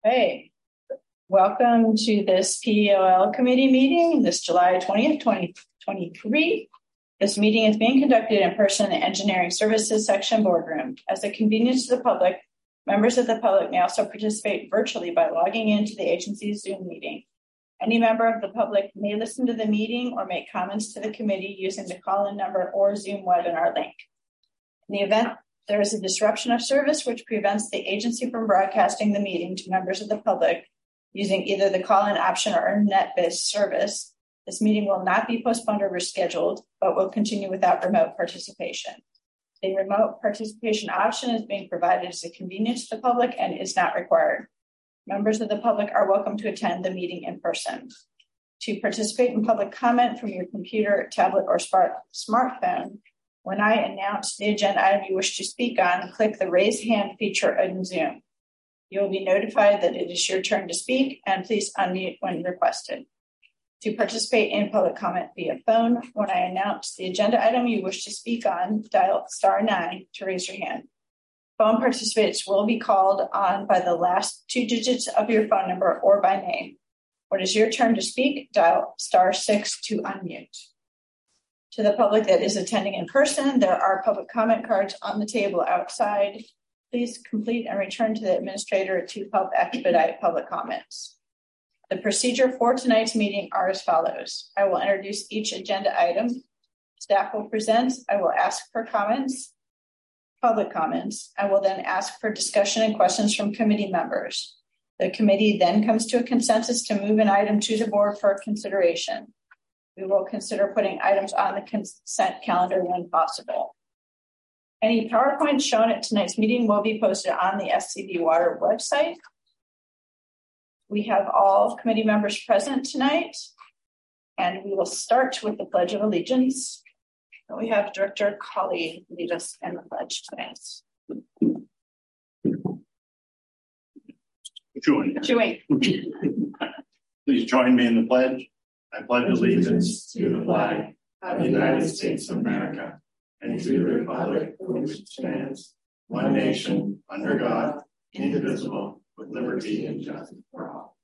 Hey, welcome to this POL committee meeting this July 20th, 2023. This meeting is being conducted in person in the Engineering Services Section boardroom. As a convenience to the public, members of the public may also participate virtually by logging into the agency's Zoom meeting. Any member of the public may listen to the meeting or make comments to the committee using the call-in number or Zoom webinar link. In the event there is a disruption of service which prevents the agency from broadcasting the meeting to members of the public using either the call-in option or internet-based service, this meeting will not be postponed or rescheduled, but will continue without remote participation. The remote participation option is being provided as a convenience to the public and is not required. Members of the public are welcome to attend the meeting in person. To participate in public comment from your computer, tablet, or smartphone, when I announce the agenda item you wish to speak on, click the raise hand feature in Zoom. You will be notified that it is your turn to speak, and please unmute when requested. To participate in public comment via phone, when I announce the agenda item you wish to speak on, dial *9 to raise your hand. Phone participants will be called on by the last two digits of your phone number or by name. When it is your turn to speak, dial *6 to unmute. To the public that is attending in person, there are public comment cards on the table outside. Please complete and return to the administrator to help expedite public comments. The procedure for tonight's meeting are as follows. I will introduce each agenda item. Staff will present. I will ask for comments, public comments. I will then ask for discussion and questions from committee members. The committee then comes to a consensus to move an item to the board for consideration. We will consider putting items on the consent calendar when possible. Any PowerPoints shown at tonight's meeting will be posted on the SCB Water website. We have all committee members present tonight, and we will start with the Pledge of Allegiance. We have Director Colley lead us in the pledge tonight. Please join me in the pledge. I pledge allegiance to the flag of the United States of America and to the republic for which it stands, one nation, under God, indivisible, with liberty and justice for all.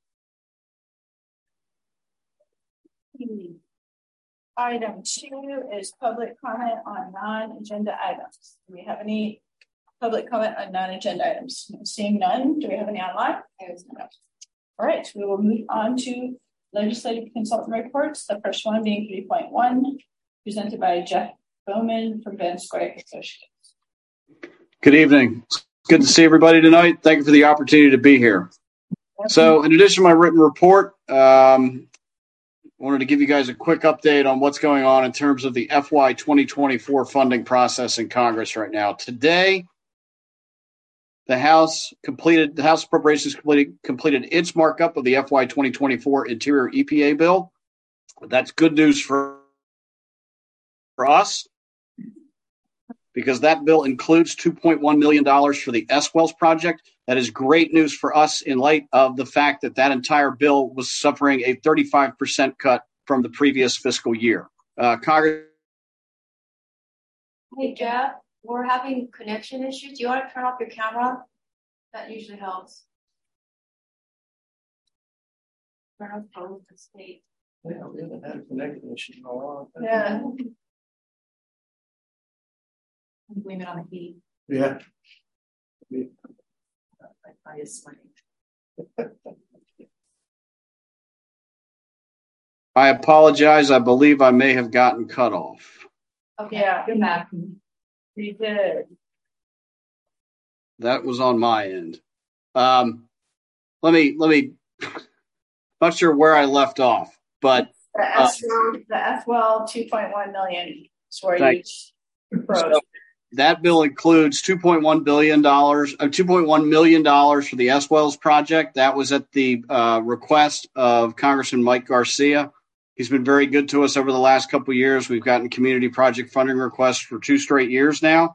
Item 2 is public comment on non-agenda items. Do we have any public comment on non-agenda items? Seeing none, do we have any online? All right, we will move on to legislative consultant reports. The first one being 3.1, presented by Jeff Bowman from Van Square Associates. Good evening. It's good to see everybody tonight. Thank you for the opportunity to be here. So in addition to my written report, I wanted to give you guys a quick update on what's going on in terms of the FY 2024 funding process in Congress right now. Today, the House Appropriations completed its markup of the FY 2024 Interior EPA bill. That's good news for us because that bill includes $2.1 million for the S-Wells project. That is great news for us in light of the fact that that entire bill was suffering a 35% cut from the previous fiscal year. Congress. Hey, Jeff. We're having connection issues. Do you want to turn off your camera? That usually helps. Turn off phone to state. Yeah, we haven't had a connection issue in a while. Yeah. Blame it on the heat. Yeah. I apologize. I believe I may have gotten cut off. Okay. Yeah, good back. You did. That was on my end. Let me, not sure where I left off, but the S-Well 2.1 million is where you approach. So that bill includes $2.1 million for the S-Wells project. That was at the request of Congressman Mike Garcia. He's been very good to us over the last couple of years. We've gotten community project funding requests for 2 straight years now.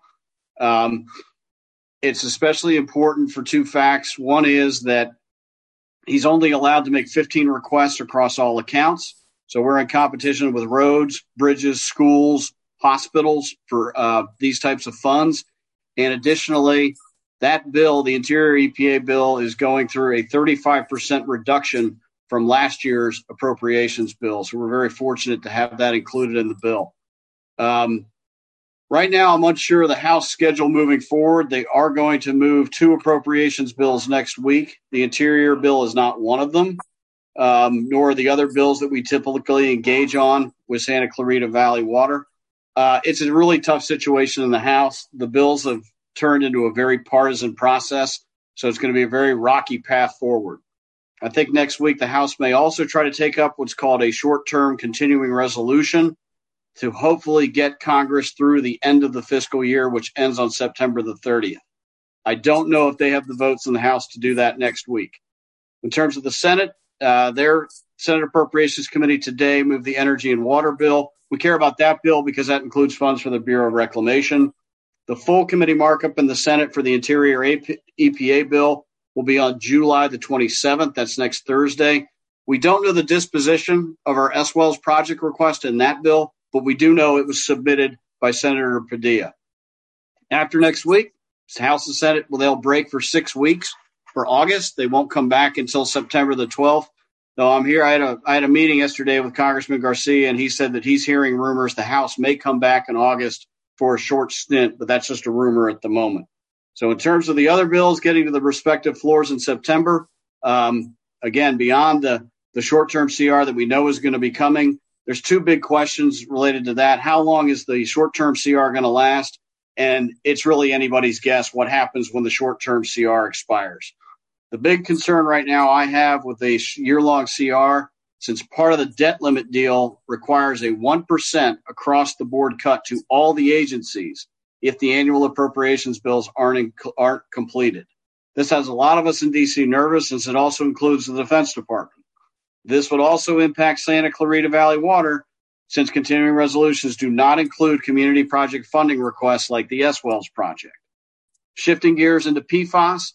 It's especially important for 2 facts. One is that he's only allowed to make 15 requests across all accounts. So we're in competition with roads, bridges, schools, hospitals for these types of funds. And additionally, That bill, the Interior EPA bill, is going through a 35% reduction from last year's appropriations bill. So we're very fortunate to have that included in the bill. Right now, I'm unsure of the House schedule moving forward. They are going to move 2 appropriations bills next week. The Interior bill is not one of them, nor are the other bills that we typically engage on with Santa Clarita Valley Water. It's a really tough situation in the House. The bills have turned into a very partisan process, so it's going to be a very rocky path forward. I think next week the House may also try to take up what's called a short-term continuing resolution to hopefully get Congress through the end of the fiscal year, which ends on September the 30th. I don't know if they have the votes in the House to do that next week. In terms of the Senate, their Senate Appropriations Committee today moved the Energy and Water bill. We care about that bill because that includes funds for the Bureau of Reclamation. The full committee markup in the Senate for the Interior EPA bill will be on July the 27th. That's next Thursday. We don't know the disposition of our S-Wells project request in that bill, but we do know it was submitted by Senator Padilla. After next week, House and Senate, they'll break for 6 weeks for August. They won't come back until September the 12th. So I'm here. I had a meeting yesterday with Congressman Garcia, and he said that he's hearing rumors the House may come back in August for a short stint, but that's just a rumor at the moment. So in terms of the other bills getting to the respective floors in September, again, beyond the short-term CR that we know is going to be coming, there's 2 big questions related to that. How long is the short-term CR going to last? And it's really anybody's guess what happens when the short-term CR expires. The big concern right now I have with a year-long CR, since part of the debt limit deal requires a 1% across-the-board cut to all the agencies if the annual appropriations bills aren't completed. This has a lot of us in D.C. nervous, since it also includes the Defense Department. This would also impact Santa Clarita Valley Water, since continuing resolutions do not include community project funding requests like the S-Wells project. Shifting gears into PFAS,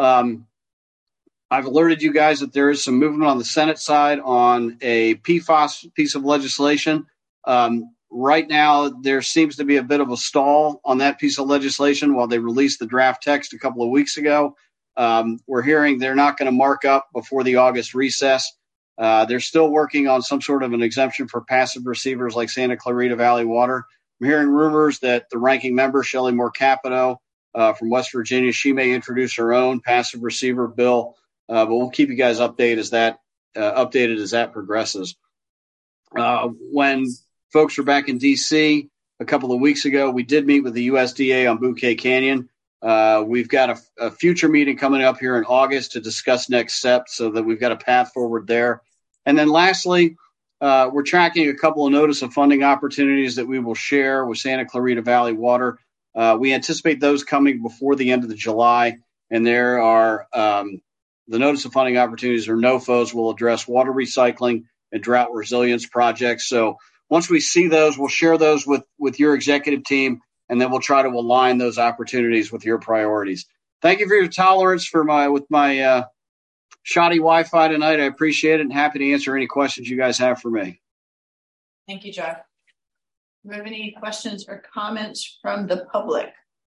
I've alerted you guys that there is some movement on the Senate side on a PFAS piece of legislation. Right now, there seems to be a bit of a stall on that piece of legislation while they released the draft text a couple of weeks ago. We're hearing they're not going to mark up before the August recess. They're still working on some sort of an exemption for passive receivers like Santa Clarita Valley Water. I'm hearing rumors that the ranking member, Shelley Moore Capito from West Virginia, she may introduce her own passive receiver bill, but we'll keep you guys updated as that progresses. When folks were back in D.C. a couple of weeks ago, we did meet with the USDA on Bouquet Canyon. We've got a future meeting coming up here in August to discuss next steps so that we've got a path forward there. And then lastly, we're tracking a couple of notice of funding opportunities that we will share with Santa Clarita Valley Water. We anticipate those coming before the end of July, and there are the notice of funding opportunities or NOFOs will address water recycling and drought resilience projects. So once we see those, we'll share those with your executive team, and then we'll try to align those opportunities with your priorities. Thank you for your tolerance with my shoddy Wi-Fi tonight. I appreciate it and happy to answer any questions you guys have for me. Thank you, Jeff. Do we have any questions or comments from the public?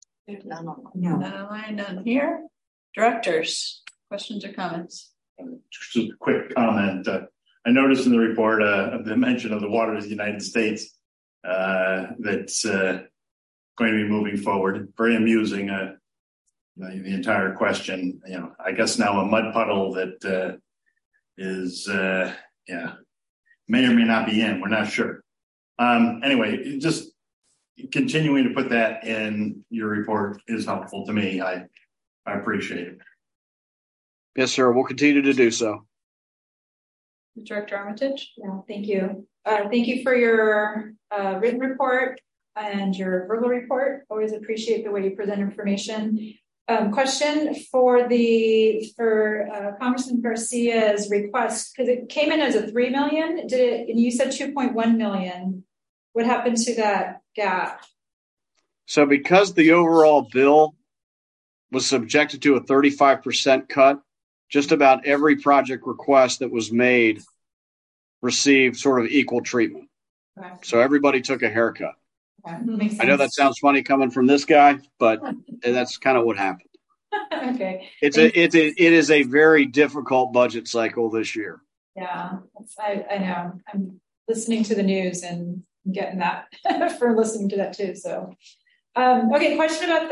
None here. Directors, questions or comments? Just a quick comment. I noticed in the report the mention of the Water of the United States that's going to be moving forward. Very amusing. The entire question, I guess now a mud puddle that is, may or may not be in. We're not sure. Anyway, just continuing to put that in your report is helpful to me. I appreciate it. Yes, sir. We'll continue to do so. Director Armitage? Yeah, thank you. Thank you for your written report and your verbal report. Always appreciate the way you present information. Question for Congressman Garcia's request, because it came in as a $3 million. And you said $2.1 million. What happened to that gap? So because the overall bill was subjected to a 35% cut, just about every project request that was made received sort of equal treatment. Okay. So everybody took a haircut. Okay. I know that sounds funny coming from this guy, but that's kind of what happened. Okay. It is a very difficult budget cycle this year. Yeah, I know. I'm listening to the news and getting that for listening to that too. So, okay. Question about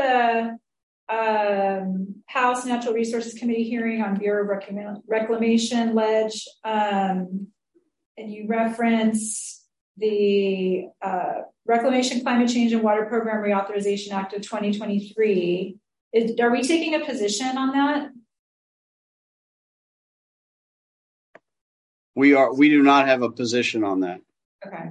the House Natural Resources Committee hearing on Bureau of Reclamation ledge, and you reference the Reclamation, Climate Change, and Water Program Reauthorization Act of 2023. Are we taking a position on that? We do not have a position on that. Okay.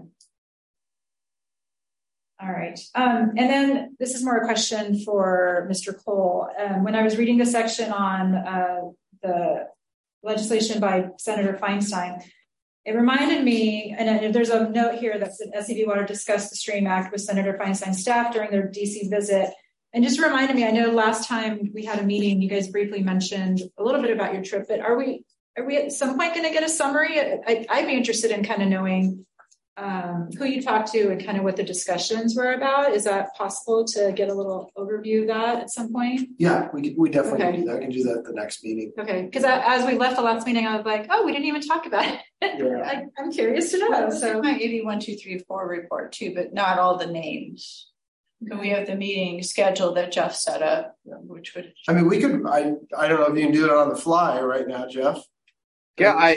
All right. And then this is more a question for Mr. Cole. When I was reading the section on the legislation by Senator Feinstein, it reminded me, and there's a note here that said SCV Water discussed the STREAM Act with Senator Feinstein's staff during their DC visit. And just reminded me, I know last time we had a meeting, you guys briefly mentioned a little bit about your trip, but are we at some point going to get a summary? I'd be interested in kind of knowing who you talked to and kind of what the discussions were about. Is that possible to get a little overview of that at some point? Yeah, we definitely can do that. I can do that at the next meeting. Okay, because as we left the last meeting, I was like, oh, we didn't even talk about it. Yeah. I'm curious to know. Well, so might give you 1, 2, 3, 4 report too, but not all the names. Can we have the meeting scheduled that Jeff set up, which would? I mean, we could. I don't know if you can do it on the fly right now, Jeff. Yeah,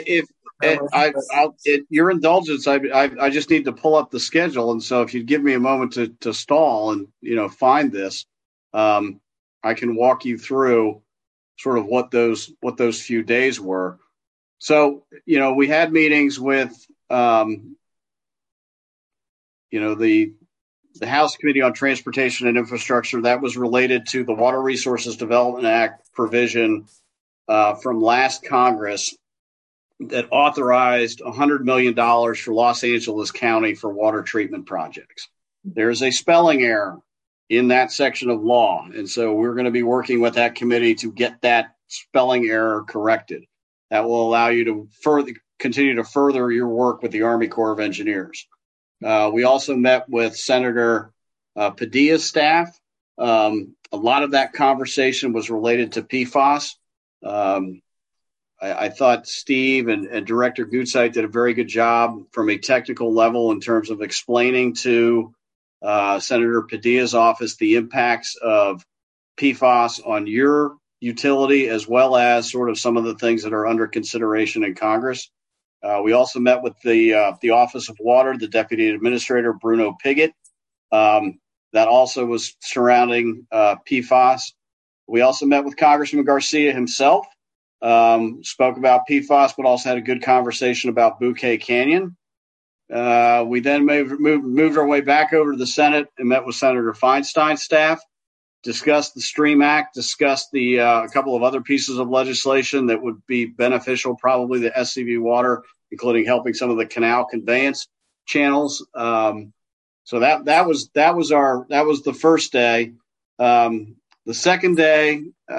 your indulgence, I just need to pull up the schedule, and so if you'd give me a moment to stall and find this, I can walk you through sort of what those few days were. So we had meetings with the House Committee on Transportation and Infrastructure. That was related to the Water Resources Development Act provision from last Congress that authorized $100 million for Los Angeles County for water treatment projects. There's a spelling error in that section of law, and so we're going to be working with that committee to get that spelling error corrected. That will allow you to continue to further your work with the Army Corps of Engineers. We also met with Senator Padilla's staff. A lot of that conversation was related to PFAS. I thought Steve and Director Gutzeit did a very good job from a technical level in terms of explaining to Senator Padilla's office the impacts of PFAS on your utility, as well as sort of some of the things that are under consideration in Congress. We also met with the Office of Water, the Deputy Administrator, Bruno Piggott. That also was surrounding PFAS. We also met with Congressman Garcia himself, spoke about PFAS, but also had a good conversation about Bouquet Canyon. We then moved our way back over to the Senate and met with Senator Feinstein's staff, discussed the STREAM Act, discussed a couple of other pieces of legislation that would be beneficial, probably the SCV Water, including helping some of the canal conveyance channels. So that was the first day. The second day,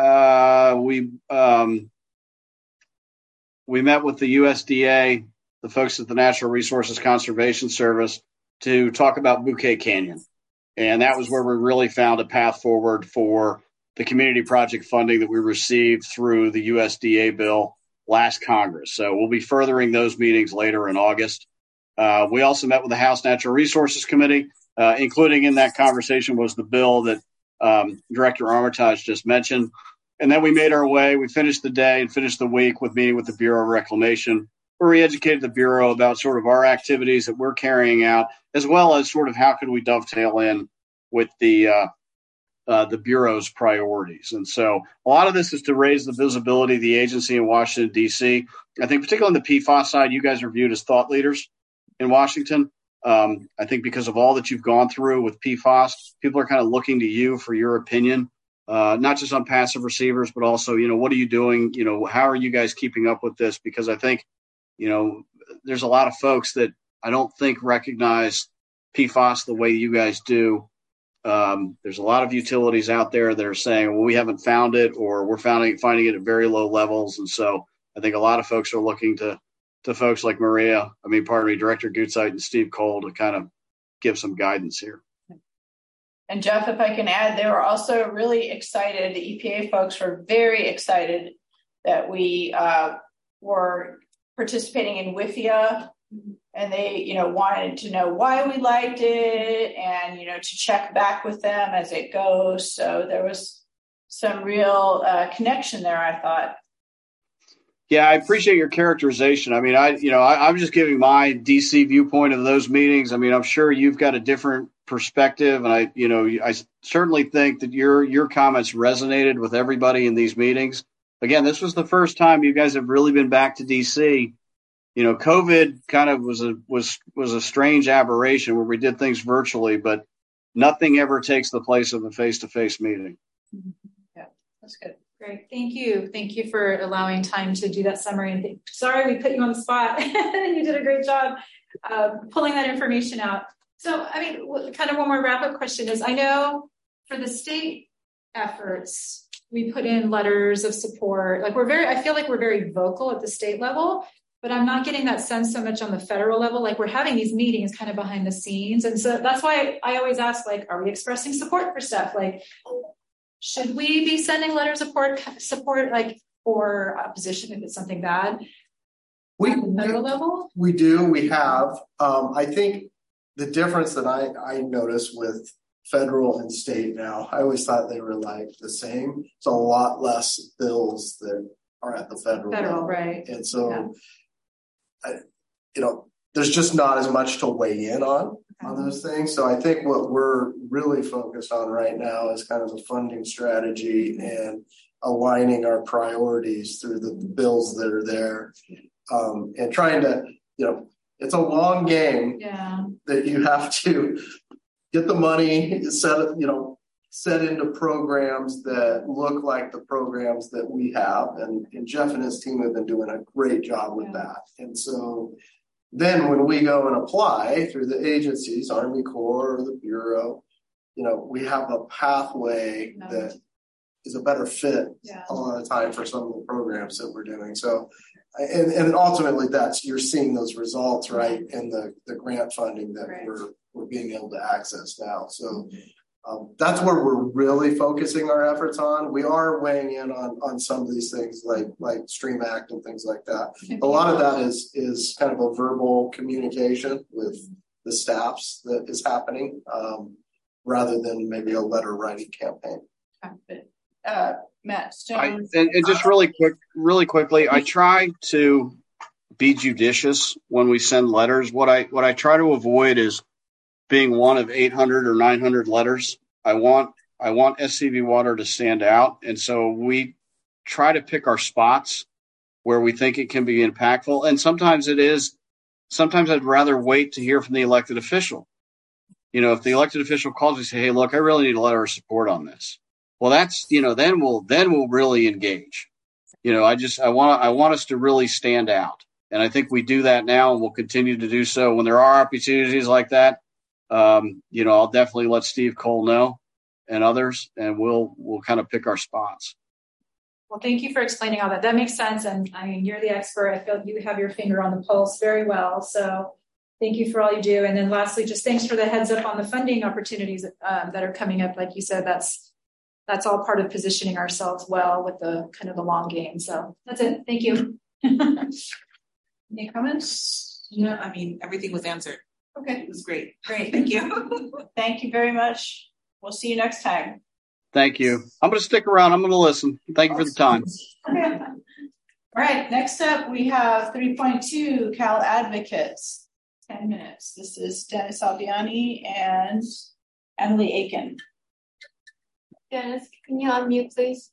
we met with the USDA, the folks at the Natural Resources Conservation Service, to talk about Bouquet Canyon. And that was where we really found a path forward for the community project funding that we received through the USDA bill last Congress. So we'll be furthering those meetings later in August. We also met with the House Natural Resources Committee, including in that conversation was the bill that Director Armitage just mentioned. And then we made our way. We finished the day and finished the week with meeting with the Bureau of Reclamation, where we educated the Bureau about sort of our activities that we're carrying out, as well as sort of how could we dovetail in with the Bureau's priorities. And so a lot of this is to raise the visibility of the agency in Washington, D.C. I think particularly on the PFAS side, you guys are viewed as thought leaders in Washington. I think because of all that you've gone through with PFAS, people are kind of looking to you for your opinion, not just on passive receivers, but also, what are you doing? How are you guys keeping up with this? Because I think, there's a lot of folks that I don't think recognize PFAS the way you guys do. There's a lot of utilities out there that are saying, well, we haven't found it, or we're finding it at very low levels. And so I think a lot of folks are looking to folks like Director Gutzeit and Steve Cole to kind of give some guidance here. And Jeff, if I can add, they were also really excited. The EPA folks were very excited that we were participating in WIFIA, and they, wanted to know why we liked it, and to check back with them as it goes. So there was some real connection there, I thought. Yeah, I appreciate your characterization. I mean, I'm just giving my DC viewpoint of those meetings. I mean, I'm sure you've got a different perspective, and I certainly think that your comments resonated with everybody in these meetings. Again, this was the first time you guys have really been back to DC. COVID kind of was a strange aberration where we did things virtually, but nothing ever takes the place of a face-to-face meeting. Yeah, that's good. Great. Thank you. Thank you for allowing time to do that summary. And sorry, we put you on the spot. You did a great job pulling that information out. So, I mean, kind of one more wrap-up question is, I know for the state efforts, we put in letters of support. I feel like we're very vocal at the state level, but I'm not getting that sense so much on the federal level. Like, we're having these meetings kind of behind the scenes. And so that's why I always ask, are we expressing support for stuff? Should we be sending letters of support for opposition if it's something bad? At the federal level? We do. We have. I think the difference that I notice with federal and state now, I always thought they were the same. It's a lot less bills that are at the federal level. Right. And so, there's just not as much to weigh in on those things. So I think what we're really focused on right now is kind of a funding strategy and aligning our priorities through the bills that are there, and trying to, it's a long game that you have to get the money set into programs that look like the programs that we have. And Jeff and his team have been doing a great job with that. And so then when we go and apply through the agencies, Army Corps or the Bureau, we have a pathway that is a better fit a lot of the time for some of the programs that we're doing. So, and ultimately you're seeing those results, right, in the grant funding that we're being able to access now. So that's where we're really focusing our efforts on. We are weighing in on some of these things like Stream Act and things like that. A lot of that is kind of a verbal communication with the staffs that is happening, rather than maybe a letter writing campaign. Matt Stone. And just really quickly, I try to be judicious when we send letters. What I try to avoid is being one of 800 or 900 letters. I want SCV Water to stand out. And so we try to pick our spots where we think it can be impactful. And sometimes I'd rather wait to hear from the elected official. If the elected official calls me and say, hey, look, I really need a letter of support on this. Well, that's, then we'll really engage. I want us to really stand out. And I think we do that now, and we'll continue to do so when there are opportunities like that. I'll definitely let Steve Cole know and others, and we'll kind of pick our spots. Well, thank you for explaining all that. That makes sense. And I mean, you're the expert. I feel you have your finger on the pulse very well. So thank you for all you do. And then lastly, just thanks for the heads up on the funding opportunities that are coming up. Like you said, that's all part of positioning ourselves well with the kind of the long game. So that's it. Thank you. Any comments? No, I mean, everything was answered. Okay. It was great. Great. Thank you. Thank you very much. We'll see you next time. Thank you. I'm going to stick around. I'm going to listen. Thank you for the time. Okay. All right. Next up, we have 3.2 Cal Advocates. 10 minutes. This is Dennis Albiani and Emily Aiken. Dennis, can you unmute, please?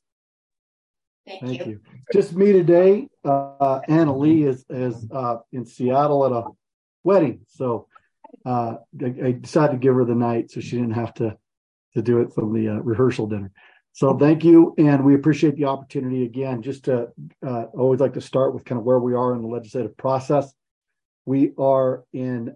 Thank you. Just me today. Anna Lee is in Seattle at a wedding, so I decided to give her the night so she didn't have to do it from the rehearsal dinner. So thank you, and we appreciate the opportunity again. Just to always like to start with kind of where we are in the legislative process. We are in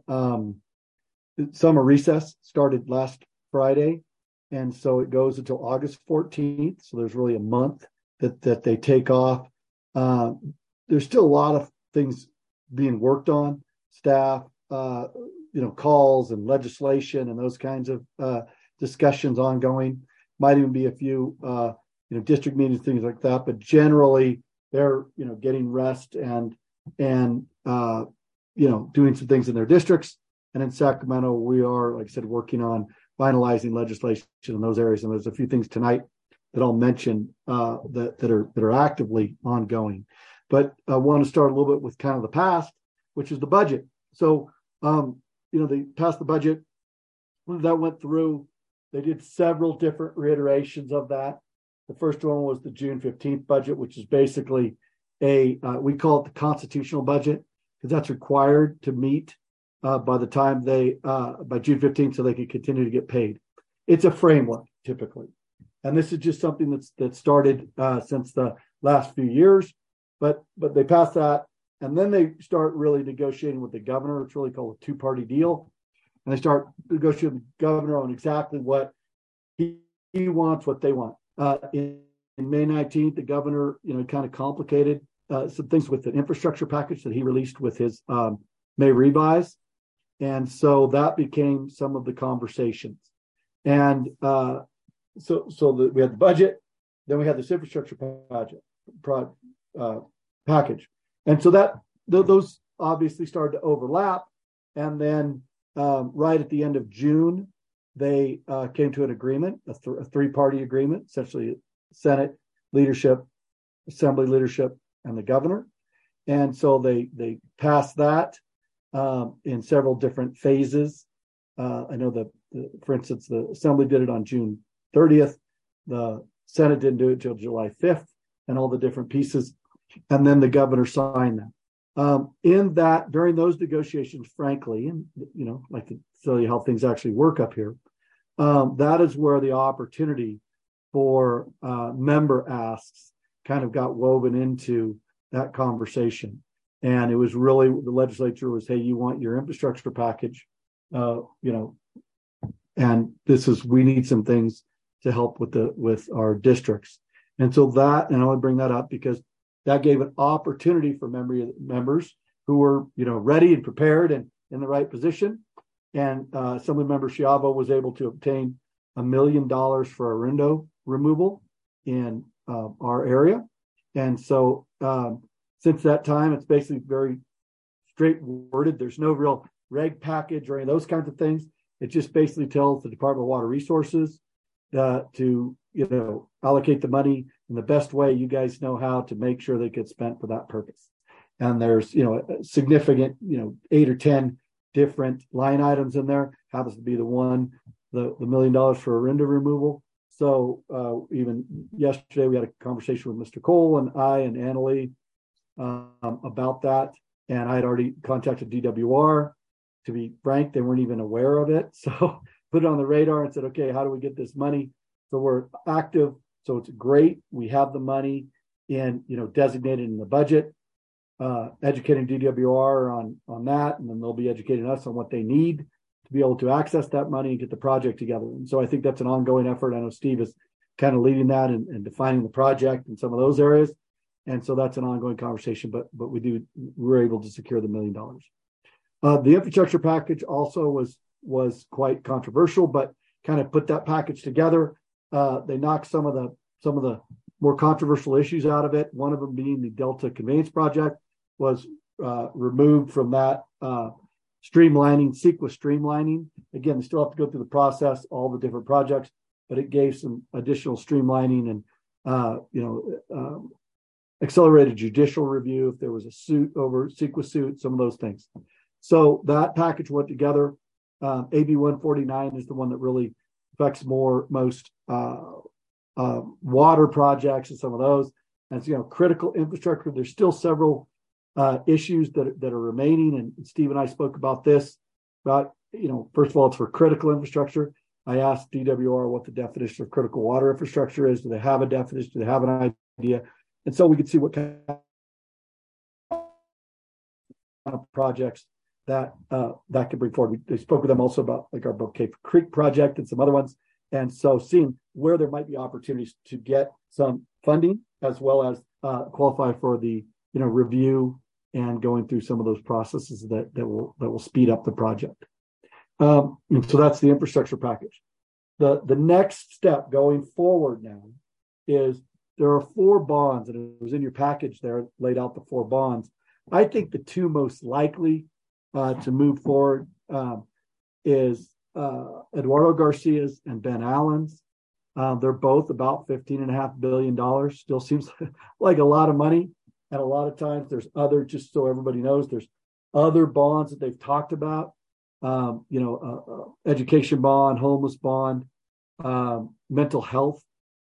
summer recess, started last Friday, and so it goes until August 14th. So there's really a month that they take off. There's still a lot of things being worked on, staff, calls and legislation and those kinds of discussions ongoing. Might even be a few, district meetings, things like that. But generally, they're, getting rest and doing some things in their districts. And in Sacramento, we are, like I said, working on finalizing legislation in those areas. And there's a few things tonight that I'll mention that are actively ongoing. But I want to start a little bit with kind of the past, which is the budget. So, they passed the budget. When that went through, they did several different reiterations of that. The first one was the June 15th budget, which is basically we call it the constitutional budget, because that's required to meet by the time by June 15th, so they can continue to get paid. It's a framework typically. And this is just something that started since the last few years, but they passed that. And then they start really negotiating with the governor. It's really called a two-party deal. And they start negotiating with the governor on exactly what he wants, what they want. In May 19th, the governor, kind of complicated some things with the infrastructure package that he released with his May revise. And so that became some of the conversations. And so we had the budget, then we had this infrastructure package. And so those obviously started to overlap. And then right at the end of June, they came to an agreement, a three-party agreement, essentially Senate leadership, Assembly leadership, and the governor. And so they passed that in several different phases. I know that, for instance, the Assembly did it on June 30th. The Senate didn't do it till July 5th, and all the different pieces. And then the governor signed them. During those negotiations, frankly, and like to tell you how things actually work up here, that is where the opportunity for member asks kind of got woven into that conversation. And it was really, the legislature was, hey, you want your infrastructure package, and we need some things to help with our districts. And so and I want to bring that up because that gave an opportunity for members who were, ready and prepared and in the right position. And Assemblymember Schiavo was able to obtain $1 million for a window removal in our area. And so since that time, it's basically very straight worded. There's no real reg package or any of those kinds of things. It just basically tells the Department of Water Resources to, allocate the money in the best way you guys know how to make sure they get spent for that purpose. And there's, a significant, 8 or 10 different line items in there. Happens to be the one, the $1 million for a window removal. So even yesterday, we had a conversation with Mr. Cole and I and Annalee about that. And I had already contacted DWR. To be frank, they weren't even aware of it. So put it on the radar and said, okay, how do we get this money? So we're active. So it's great. We have the money designated in the budget, educating DWR on that. And then they'll be educating us on what they need to be able to access that money and get the project together. And so I think that's an ongoing effort. I know Steve is kind of leading that and defining the project in some of those areas. And so that's an ongoing conversation, but we're able to secure the $1 million. The infrastructure package also was quite controversial, but kind of put that package together. They knocked some of the more controversial issues out of it. One of them being the Delta Conveyance Project was removed from that streamlining, CEQA streamlining. Again, they still have to go through the process, all the different projects, but it gave some additional streamlining and accelerated judicial review if there was a suit over CEQA suit, some of those things. So that package went together. AB 149 is the one that really affects most water projects and some of those. And so, critical infrastructure, there's still several issues that are remaining. And Steve and I spoke about this. First of all, it's for critical infrastructure. I asked DWR what the definition of critical water infrastructure is. Do they have a definition? Do they have an idea? And so we could see what kind of projects that could bring forward. They spoke with them also about like our Bouquet Creek project and some other ones. And so seeing where there might be opportunities to get some funding as well as qualify for the review and going through some of those processes that will speed up the project. And so that's the infrastructure package. the next step going forward now is there are 4 bonds, and it was in your package there, laid out the 4 bonds. I think the 2 most likely to move forward is Eduardo Garcia's and Ben Allen's. They're both about $15.5 billion. Still seems like a lot of money. And a lot of times there's other, just so everybody knows, there's other bonds that they've talked about. Education bond, homeless bond, mental health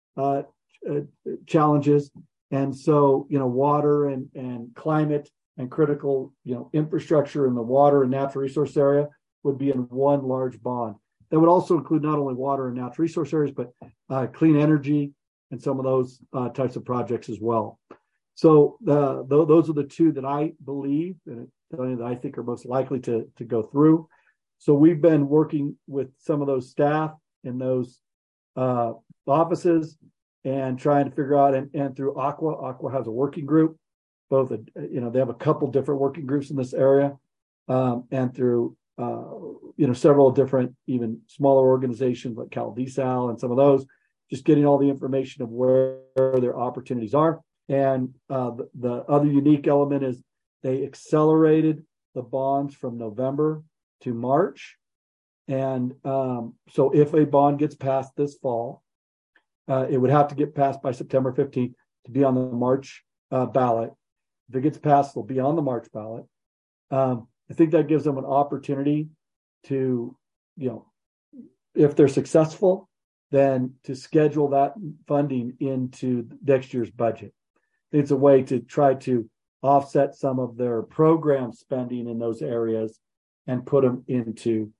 challenges. And so, water and climate and critical, infrastructure in the water and natural resource area would be in one large bond. That would also include not only water and natural resource areas, but clean energy and some of those types of projects as well. So those are the 2 that I believe and that I think are most likely to go through. So we've been working with some of those staff in those offices and trying to figure out, and through Aqua has a working group, both, they have a couple different working groups in this area, and through, several different, even smaller organizations like CalDesal and some of those, just getting all the information of where their opportunities are. And the other unique element is they accelerated the bonds from November to March. And so if a bond gets passed this fall, it would have to get passed by September 15th to be on the March ballot. If it gets passed, it'll be on the March ballot. I think that gives them an opportunity to, if they're successful, then to schedule that funding into next year's budget. It's a way to try to offset some of their program spending in those areas and put them into,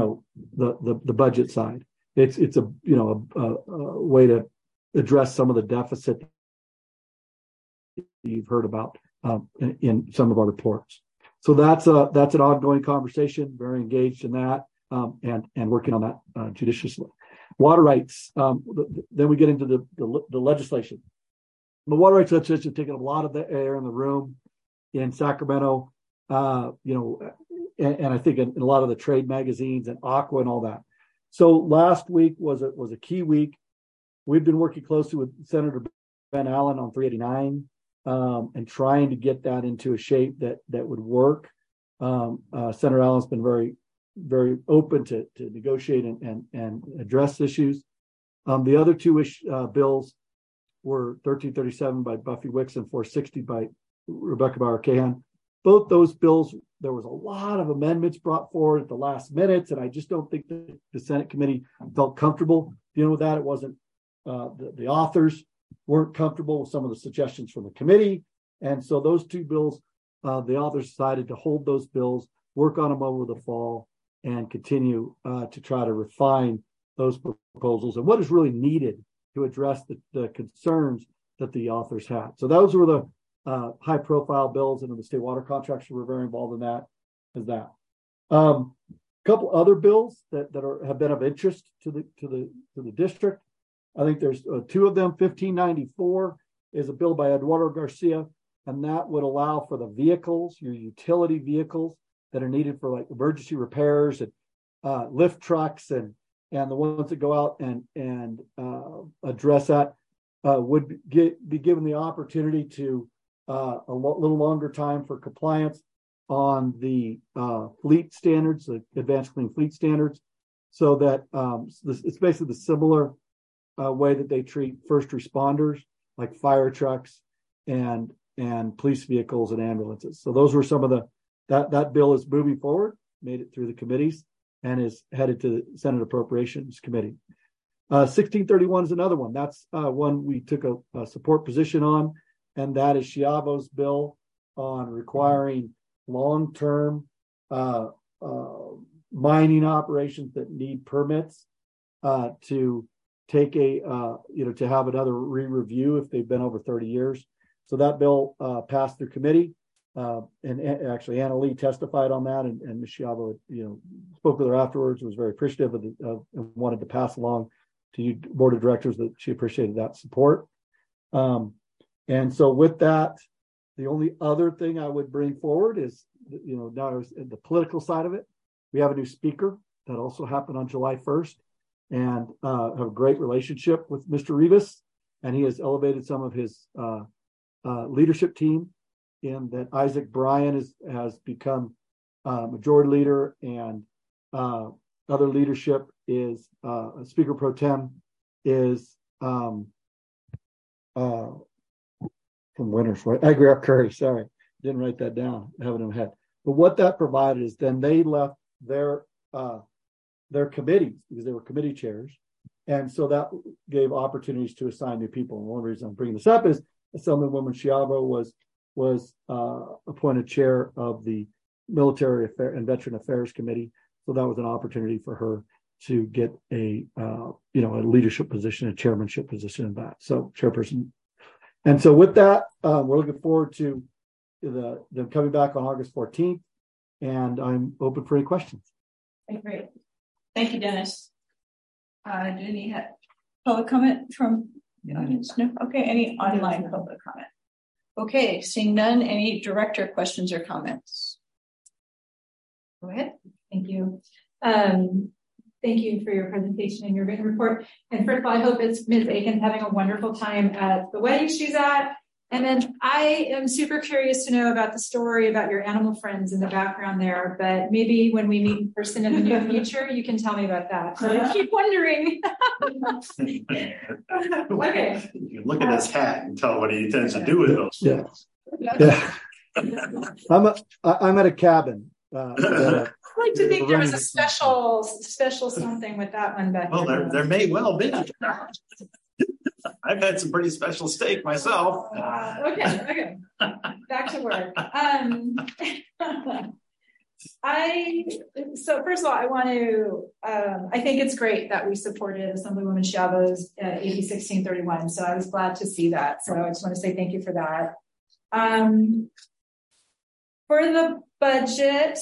the budget side. It's a way to address some of the deficit you've heard about in some of our reports. So that's an ongoing conversation. Very engaged in that, and working on that judiciously. Water rights. Then we get into the legislation. The water rights legislation has taken a lot of the air in the room in Sacramento, and I think in a lot of the trade magazines and Aqua and all that. So last week was a key week. We've been working closely with Senator Ben Allen on 389 and trying to get that into a shape that would work. Senator Allen's been very, very open to negotiate and address issues. The other 2 bills were 1337 by Buffy Wicks and 460 by Rebecca Bauer-Cahan. Both those bills, there was a lot of amendments brought forward at the last minutes, and I just don't think the Senate committee felt comfortable dealing with that. It wasn't the authors weren't comfortable with some of the suggestions from the committee, and so those 2 bills, the authors decided to hold those bills, work on them over the fall, and continue to try to refine those proposals and what is really needed to address the concerns that the authors had. So those were the high-profile bills, and the state water contracts were very involved in that. A couple other bills that have been of interest to the district. I think there's 2 of them. 1594 is a bill by Eduardo Garcia, and that would allow for the vehicles, your utility vehicles that are needed for like emergency repairs and lift trucks and the ones that go out and address that would be given the opportunity to a little longer time for compliance on the fleet standards, the advanced clean fleet standards, so that it's basically the similar way that they treat first responders, like fire trucks and police vehicles and ambulances. So those were some of that bill is moving forward, made it through the committees, and is headed to the Senate Appropriations Committee. 1631 is another one. That's one we took a support position on, and that is Schiavo's bill on requiring long-term mining operations that need permits to take to have another re-review if they've been over 30 years. So that bill passed through committee. And actually, Anna Lee testified on that, and Ms. Schiavo, spoke with her afterwards, was very appreciative of and wanted to pass along to you, board of directors, that she appreciated that support. And so with that, the only other thing I would bring forward is, now the political side of it. We have a new speaker that also happened on July 1st. and have a great relationship with Mr. Rivas, and he has elevated some of his leadership team in that. Isaac Bryan has become majority leader, and other leadership is Speaker Pro Tem is from Winters, right? I grew up Curry, sorry. Didn't write that down. I have it in my head. But what that provided is then they left their committees because they were committee chairs. And so that gave opportunities to assign new people. And one reason I'm bringing this up is Assemblywoman Schiavo was appointed chair of the Military and Veteran Affairs Committee. So that was an opportunity for her to get a leadership position, a chairmanship position in that. So chairperson. And so with that, we're looking forward to them coming back on August 14th, and I'm open for any questions. Okay, great. Thank you, Dennis. Do any have public comment from the audience? No? Okay, any online public comment? Okay, seeing none, any director questions or comments? Go ahead. Thank you. Thank you for your presentation and your written report. And first of all, I hope it's Ms. Aiken having a wonderful time at the wedding she's at. And then I am super curious to know about the story about your animal friends in the background there, but maybe when we meet in person in the near future, you can tell me about that. So I keep wondering. Okay. You can look at his hat and tell what he intends to do with those. Yeah. I'm at a cabin. I like to think there was a special something with that one. But well, there may well be. I've had some pretty special steak myself. Okay. Back to work. So first of all, I want to, I think it's great that we supported Assemblywoman Schiavo's AB 1631. So I was glad to see that. So I just want to say thank you for that. For the budget,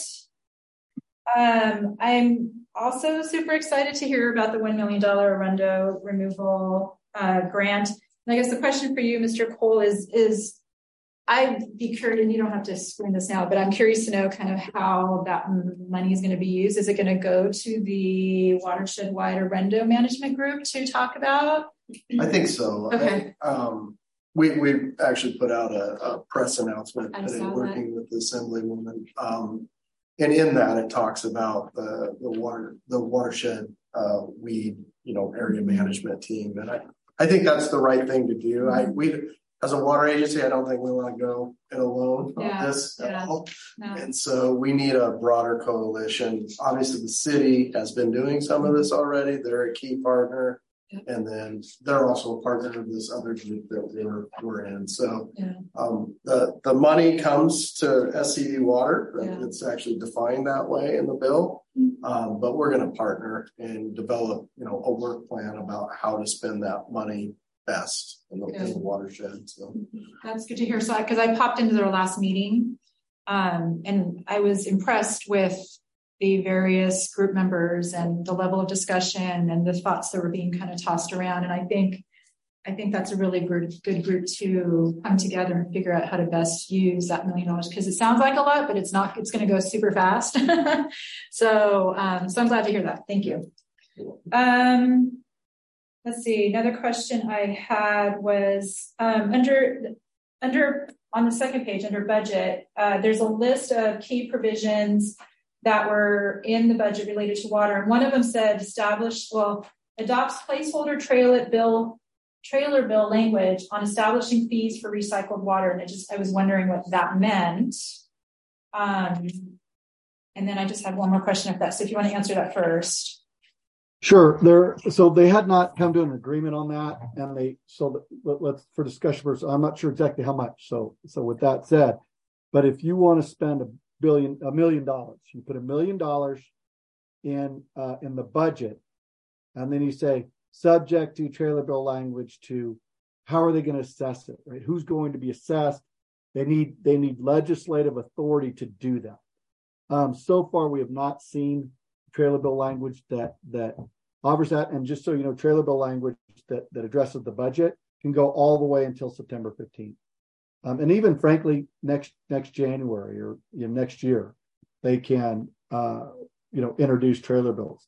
I'm also super excited to hear about the $1 million Arundo removal grant. And I guess the question for you, Mr. Cole, is I'd be curious, and you don't have to explain this now, but I'm curious to know kind of how that money is going to be used. Is it going to go to the watershed-wide Arundo management group to talk about? I think so. Okay. We actually put out a press announcement today working with the Assemblywoman. And in that, it talks about the watershed weed, area management team. And I think that's the right thing to do. We, as a water agency, I don't think we want to go it alone on this at all. No. And so we need a broader coalition. Obviously, the city has been doing some of this already. They're a key partner. And then they're also a partner of this other group that we're in. So the money comes to SCD Water. It's actually defined that way in the bill. But we're going to partner and develop, a work plan about how to spend that money best in the watershed. So that's good to hear. So because I popped into their last meeting, and I was impressed with the various group members and the level of discussion and the thoughts that were being kind of tossed around. And I think that's a really good group to come together and figure out how to best use that $1 million, because it sounds like a lot, but it's not. It's going to go super fast. So I'm glad to hear that. Thank you. Let's see. Another question I had was under on the second page under budget. There's a list of key provisions that were in the budget related to water. And one of them said adopts placeholder trailer bill language on establishing fees for recycled water. And I was wondering what that meant. And then I just had one more question so if you want to answer that first. Sure. So they had not come to an agreement on that. And let's for discussion first. I'm not sure exactly how much. So with that said, but if you want to spend $1 million, you put $1 million in the budget, and then you say subject to trailer bill language to how are they going to assess it, right? Who's going to be assessed? They need legislative authority to do that. So far we have not seen trailer bill language that offers that. And just so you know, trailer bill language that addresses the budget can go all the way until September 15th. And even frankly, next January or next year, they can introduce trailer bills.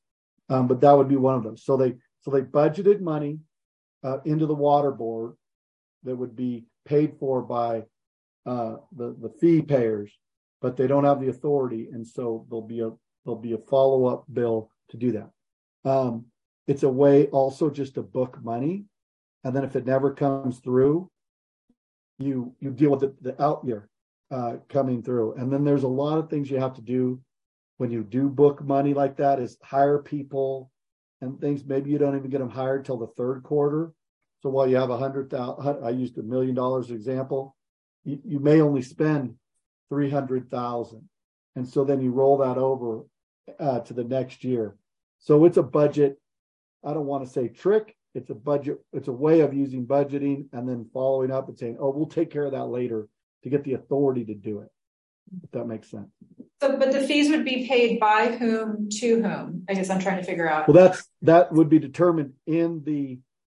But that would be one of them. So they budgeted money into the water board that would be paid for by the fee payers, but they don't have the authority, and so there'll be a follow-up bill to do that. It's a way also just to book money, and then if it never comes through, you deal with the out year coming through. And then there's a lot of things you have to do when you do book money like that, is hire people and things. Maybe you don't even get them hired till the third quarter. So while you have 100,000, I used $1 million example, you may only spend 300,000, and so then you roll that over to the next year. So it's a budget. I don't want to say trick. It's a budget. It's a way of using budgeting and then following up and saying, "Oh, we'll take care of that later," to get the authority to do it. If that makes sense. So, but the fees would be paid by whom to whom? I guess I'm trying to figure out. Well, that would be determined in the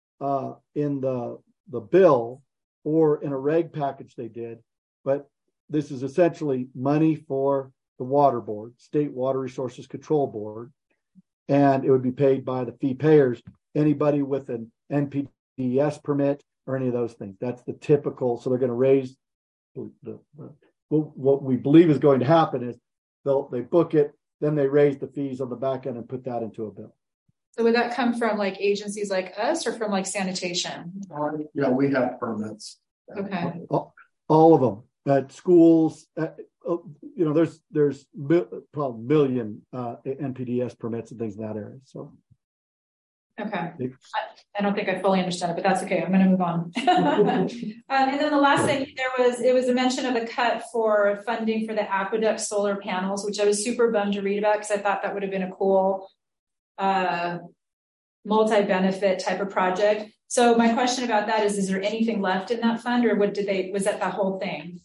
bill or in a reg package they did. But this is essentially money for the water board, State Water Resources Control Board, and it would be paid by the fee payers, anybody with an NPDES permit or any of those things. That's the typical. So they're going to raise what we believe is going to happen is they book it, then they raise the fees on the back end and put that into a bill. So would that come from like agencies like us or from like sanitation? Yeah, we have permits. Okay. All of them at schools. There's probably a million NPDES permits and things in that area. So. Okay. I don't think I fully understand it, but that's okay. I'm going to move on. And then the last thing it was a mention of a cut for funding for the Aqueduct solar panels, which I was super bummed to read about because I thought that would have been a cool multi-benefit type of project. So my question about that is there anything left in that fund, or was that the whole thing?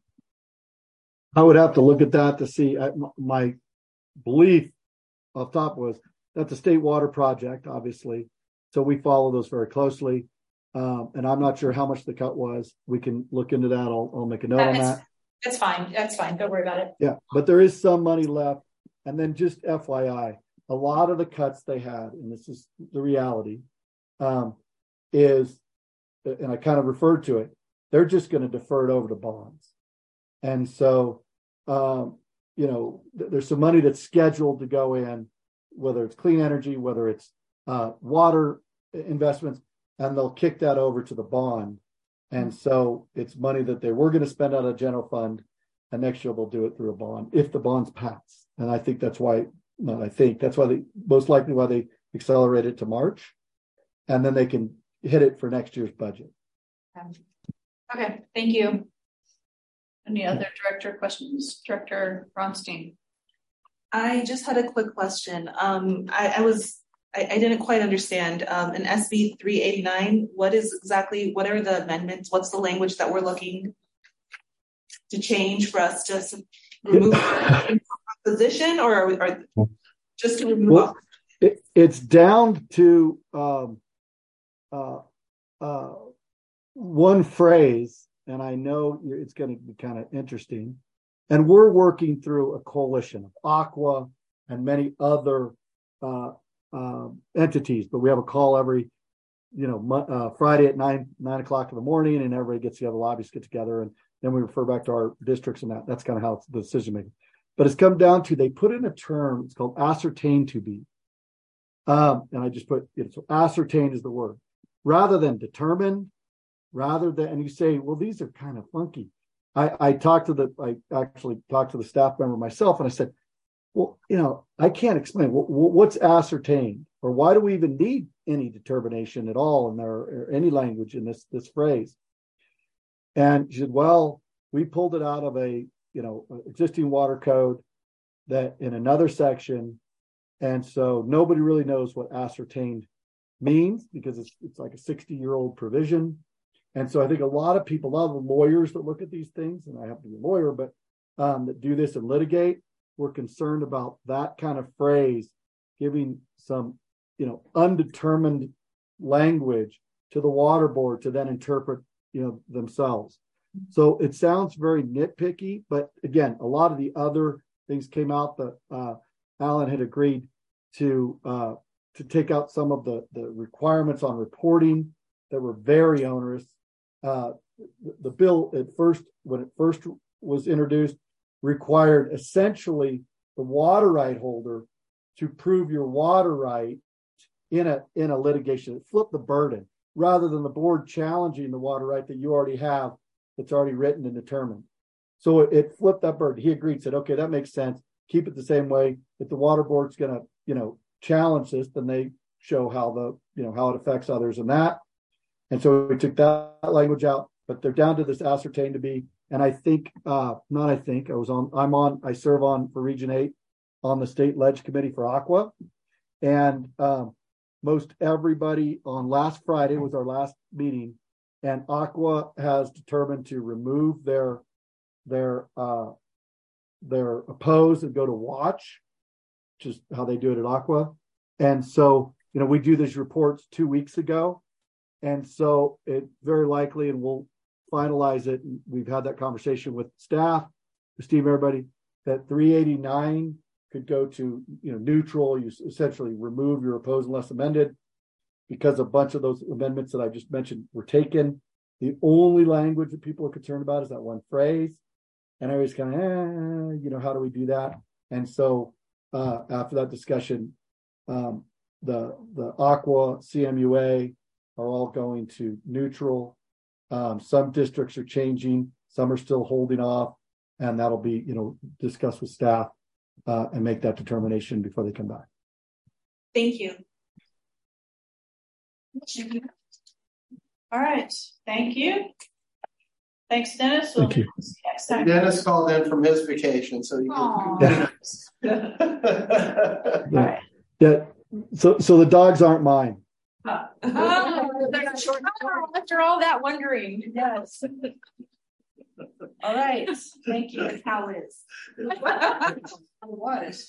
I would have to look at that to see. My belief off top was that's a state water project, obviously. So we follow those very closely. And I'm not sure how much the cut was. We can look into that. I'll make a note on that. That's fine. That's fine. Don't worry about it. Yeah, but there is some money left. And then just FYI, a lot of the cuts they had, and this is the reality, is, and I kind of referred to it, they're just going to defer it over to bonds. And so, there's some money that's scheduled to go in, whether it's clean energy, whether it's water investments, and they'll kick that over to the bond. And so it's money that they were going to spend out of general fund, and next year they'll do it through a bond if the bonds pass. And I think that's why, most likely why they accelerate it to March, and then they can hit it for next year's budget. Okay, thank you. Any other director questions? Director Bronstein. I just had a quick question. I didn't quite understand. In SB 389, what are the amendments? What's the language that we're looking to change for us to remove position, or just to remove? Well, it's down to one phrase, and I know it's going to be kind of interesting. And we're working through a coalition of Aqua and many other entities, but we have a call every, Friday at 9 o'clock in the morning, and everybody gets together, lobbyists get together, and then we refer back to our districts, and that's kind of how it's the decision making. But it's come down to, they put in a term, it's called ascertain to be. And I just put, so ascertain is the word. Rather than determined, and you say, well, these are kind of funky. I actually talked to the staff member myself, and I said, well, I can't explain what's ascertained, or why do we even need any determination at all in there, or any language in this phrase? And she said, well, we pulled it out of a existing water code that in another section, and so nobody really knows what ascertained means because it's like a 60-year-old provision. And so I think a lot of the lawyers that look at these things, and I happen to be a lawyer, but that do this and litigate, we're concerned about that kind of phrase giving some, undetermined language to the water board to then interpret, themselves. So it sounds very nitpicky, but again, a lot of the other things came out that Alan had agreed to take out some of the requirements on reporting that were very onerous. The bill when it first was introduced, required essentially the water right holder to prove your water right in a litigation. It flipped the burden rather than the board challenging the water right that you already have, that's already written and determined. So it flipped that burden. He agreed, said, okay, that makes sense. Keep it the same way. If the water board's going to, challenge this, then they show how how it affects others and that. And so we took that language out, but they're down to this ascertained to be. And I think, I serve on for Region 8 on the state ledge committee for Aqua. And most everybody on last Friday was our last meeting, and Aqua has determined to remove their oppose and go to watch, which is how they do it at Aqua. And so, we do these reports 2 weeks ago. And so it very likely, and we'll finalize it. And we've had that conversation with staff, with Steve, everybody, that 389 could go to, neutral. You essentially remove your oppose unless amended, because a bunch of those amendments that I just mentioned were taken. The only language that people are concerned about is that one phrase. And everybody's kind of, how do we do that? And so after that discussion, the Aqua, CMUA are all going to neutral. Some districts are changing, some are still holding off, and that'll be, discussed with staff and make that determination before they come back. Thank you. All right. Thank you. Thanks, Dennis. Thank you. Next time. Dennis called in from his vacation, so you can. Yeah. Yeah. So the dogs aren't mine. After all that wondering, yes. All right. Thank you. How is? What?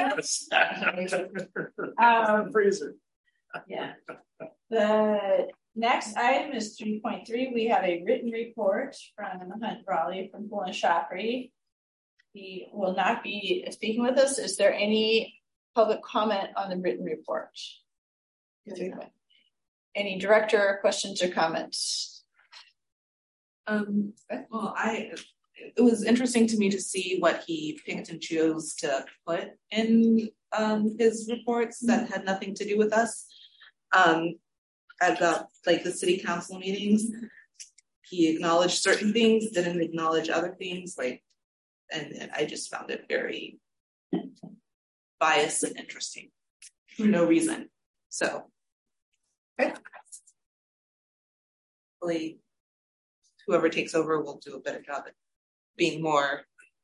Freezer. Yeah. The next item is 3.3. We have a written report from Hunt Raleigh from Pool and Shockery. He will not be speaking with us. Is there any public comment on the written report? Any director questions or comments? Well, it was interesting to me to see what he picked and chose to put in his reports that had nothing to do with us. At the city council meetings, he acknowledged certain things, didn't acknowledge other things, and I just found it very biased and interesting for no reason. So hopefully whoever takes over will do a better job at being more.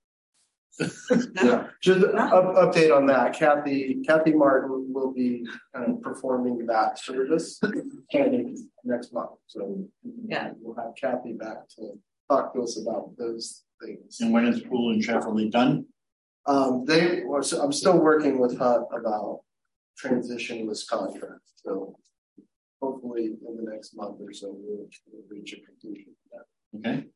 Yeah, just update on that. Kathy Martin will be kind of performing that service next month. So yeah, we'll have Kathy back to talk to us about those things. And when is Pool and Shefferly done? I'm still working with Hunt about transition this contract. So hopefully in the next month or so we'll reach a conclusion to that. Okay.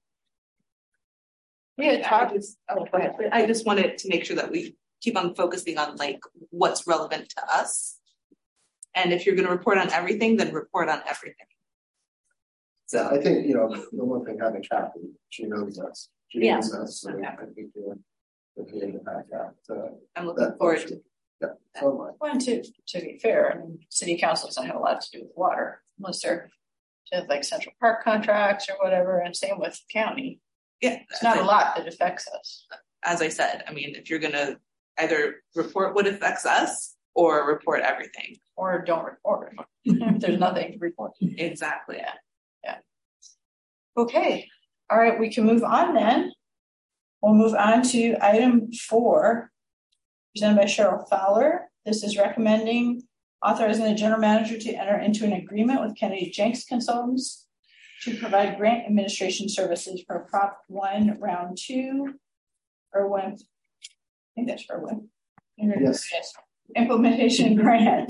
I just wanted to make sure that we keep on focusing on what's relevant to us. And if you're going to report on everything, then report on everything. So I think, the one thing having Kathy, she knows us. She knows us. So okay. I think we'll be able to back out. I'm looking forward to that. So am I. Well, to be fair, city council doesn't have a lot to do with water unless they're Central Park contracts or whatever, and same with county. Yeah, it's not a lot that affects us. As I said, if you're going to either report what affects us or report everything, or don't report if there's nothing to report. Exactly. Yeah. Okay. All right. We can move on then. We'll move on to item 4, presented by Cheryl Fowler. This is recommending authorizing the general manager to enter into an agreement with Kennedy Jenks Consultants to provide grant administration services for Prop 1 Round 2, or 1. I think that's for 1. Yes. Implementation grant.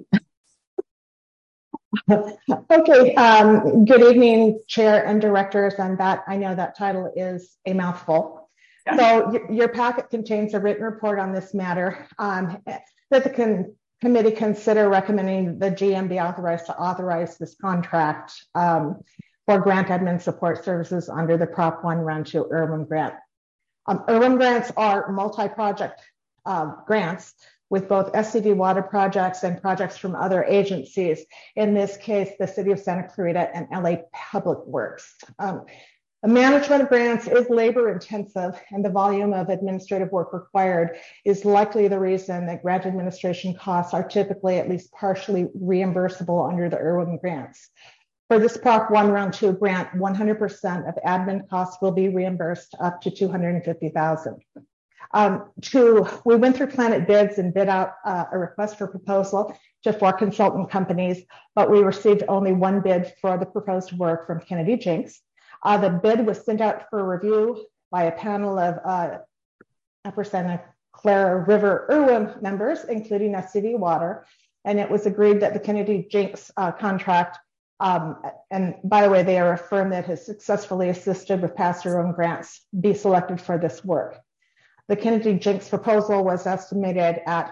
Okay. Good evening, Chair and Directors, and I know that title is a mouthful. Yeah. So your packet contains a written report on this matter that the committee consider recommending the GM be authorized to authorize this contract for grant admin support services under the Prop 1 Round 2 IRWIN grant. IRWIN grants are multi-project grants with both SCD water projects and projects from other agencies. In this case, the City of Santa Clarita and LA Public Works. The management of grants is labor intensive, and the volume of administrative work required is likely the reason that grant administration costs are typically at least partially reimbursable under the IRWIN grants. For this Prop 1 Round 2 grant, 100% of admin costs will be reimbursed up to $250,000. We went through Planet Bids and bid out a request for proposal to 4 consultant companies, but we received only 1 bid for the proposed work from Kennedy Jinks. The bid was sent out for review by a panel of Upper Santa Clara River IRWIN members, including SCD Water, and it was agreed that the Kennedy Jinks contract, and by the way, they are a firm that has successfully assisted with past IRWIN grants, be selected for this work. The Kennedy Jinks proposal was estimated at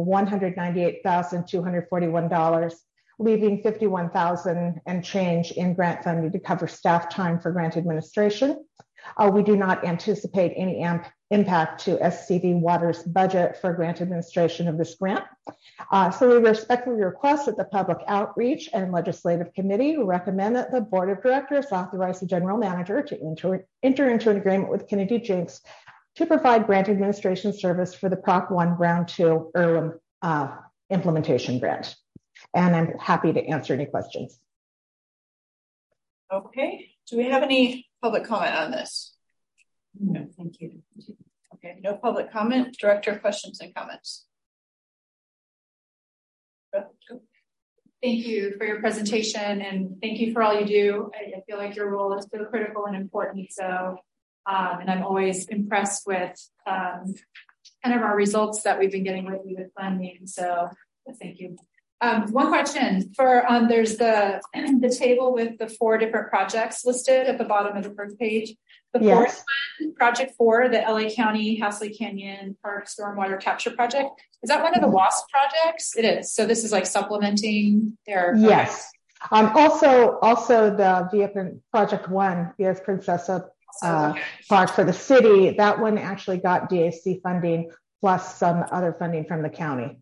$198,241, leaving $51,000 and change in grant funding to cover staff time for grant administration. We do not anticipate any impact to SCD Water's budget for grant administration of this grant. So we respectfully request that the Public Outreach and Legislative Committee recommend that the Board of Directors authorize the General Manager to enter into an agreement with Kennedy Jinks to provide grant administration service for the Prop 1 Round 2 IRWIN implementation grant. And I'm happy to answer any questions. Okay. Do we have any public comment on this? No, thank you. Okay, no public comment. Director, questions and comments? Thank you for your presentation, and thank you for all you do. I feel like your role is so critical and important. So, and I'm always impressed with kind of our results that we've been getting with you with funding. So thank you. One question for there's the table with the 4 different projects listed at the bottom of the first page. The fourth one, Project 4, the LA County Hasley Canyon Park Stormwater Capture Project. Is that one of the WASP projects? It is. So this is like supplementing their. Yes. Also the Via Project 1, Via Princesa Park for the city. That one actually got DAC funding plus some other funding from the county.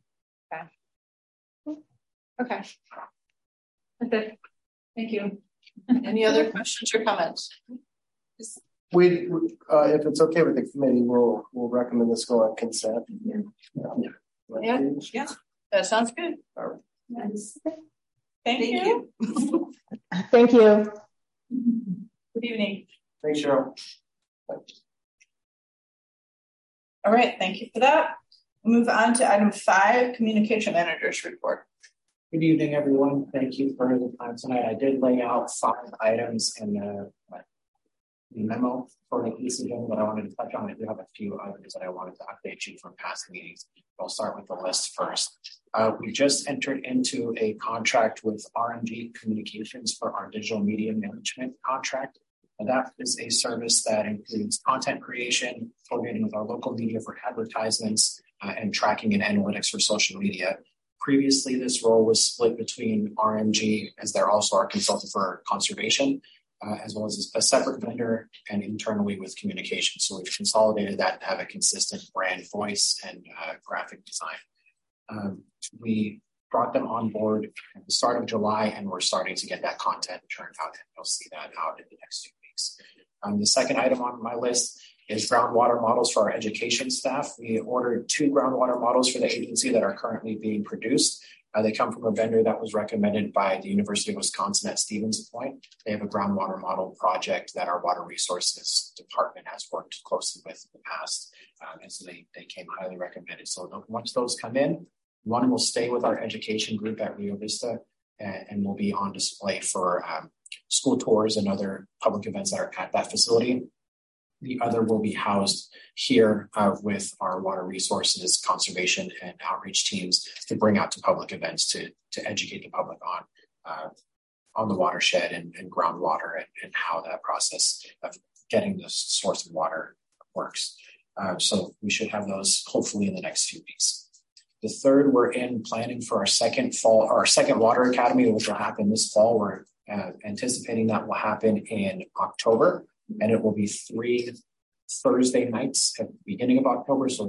Okay. That's it. Thank you. Any other questions or comments? We if it's okay with the committee, we'll recommend this go on consent. Yeah. That sounds good. All right. Nice. Thank you. Thank you. Good evening. Thanks, Cheryl. All right. Thank you for that. We'll move on to item 5, Communication Manager's Report. Good evening, everyone. Thank you for the time tonight. I did lay out 5 items in the memo for the ECM that I wanted to touch on. I do have a few others that I wanted to update you from past meetings. I'll start with the list first. We just entered into a contract with RMG Communications for our digital media management contract. And that is a service that includes content creation, coordinating with our local media for advertisements, and tracking and analytics for social media. Previously, this role was split between RMG, as they're also our consultant for conservation, as well as a separate vendor and internally with communication. So we've consolidated that to have a consistent brand voice and graphic design. We brought them on board at the start of July, and we're starting to get that content churned out, and you'll see that out in the next 2 weeks. The second item on my list is groundwater models for our education staff. We ordered 2 groundwater models for the agency that are currently being produced. They come from a vendor that was recommended by the University of Wisconsin at Stevens Point. They have a groundwater model project that our water resources department has worked closely with in the past. And so they came highly recommended. So once those come in, one will stay with our education group at Rio Vista and will be on display for school tours and other public events that are at that facility. The other will be housed here with our water resources, conservation, and outreach teams to bring out to public events to educate the public on the watershed and groundwater and how that process of getting the source of water works. So we should have those hopefully in the next few weeks. The third, we're in planning for our second water academy, which will happen this fall. We're anticipating that will happen in October, and it will be 3 Thursday nights at the beginning of October. So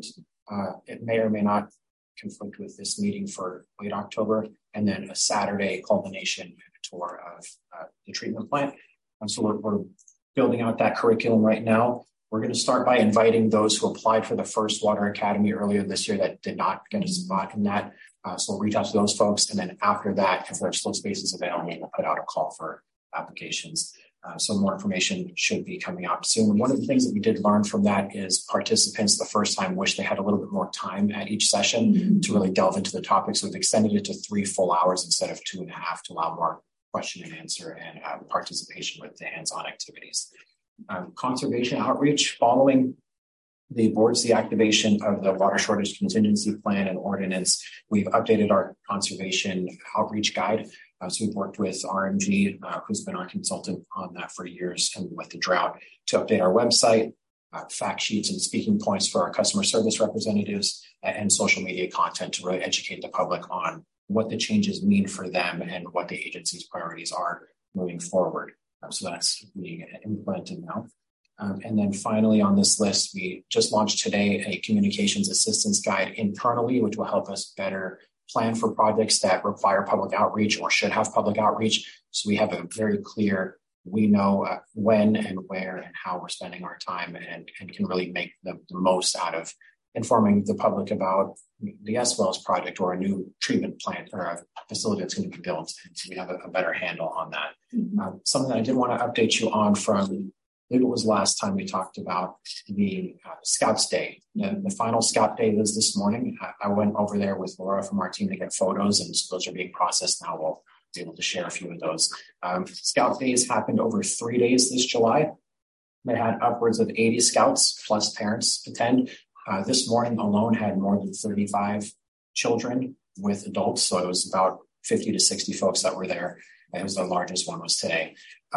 it may or may not conflict with this meeting for late October, and then a Saturday culmination tour of the treatment plant. So we're building out that curriculum right now. We're going to start by inviting those who applied for the first Water Academy earlier this year that did not get a spot in that. So we'll reach out to those folks. And then after that, if there's still spaces available, we'll put out a call for applications. So more information should be coming out soon. One of the things that we did learn from that is participants the first time wish they had a little bit more time at each session to really delve into the topic. So we've extended it to 3 full hours instead of 2.5 to allow more question and answer and participation with the hands-on activities. Conservation outreach, following the board's deactivation of the water shortage contingency plan and ordinance, we've updated our conservation outreach guide. So we've worked with RMG, who's been our consultant on that for years, and with the drought, to update our website, fact sheets and speaking points for our customer service representatives, and social media content to really educate the public on what the changes mean for them and what the agency's priorities are moving forward. So that's being implemented now. And then finally on this list, we just launched today a communications assistance guide internally, which will help us better plan for projects that require public outreach or should have public outreach. So we have a very clear, we know when and where and how we're spending our time, and can really make the most out of informing the public about the S-Wells project or a new treatment plant or a facility that's going to be built. And so we have a better handle on that. Something that I did want to update you on from, I believe it was last time we talked about the Scouts Day. The final Scout Day was this morning. I went over there with Laura from our team to get photos, and so those are being processed now. We'll be able to share a few of those. Scout Days happened over 3 days this July. They had upwards of 80 scouts plus parents attend. This morning alone had more than 35 children with adults. So it was about 50 to 60 folks that were there. It was the largest one was today.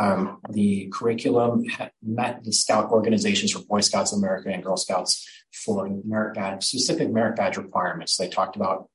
The curriculum met the scout organizations for Boy Scouts of America and Girl Scouts for specific merit badge requirements. They talked about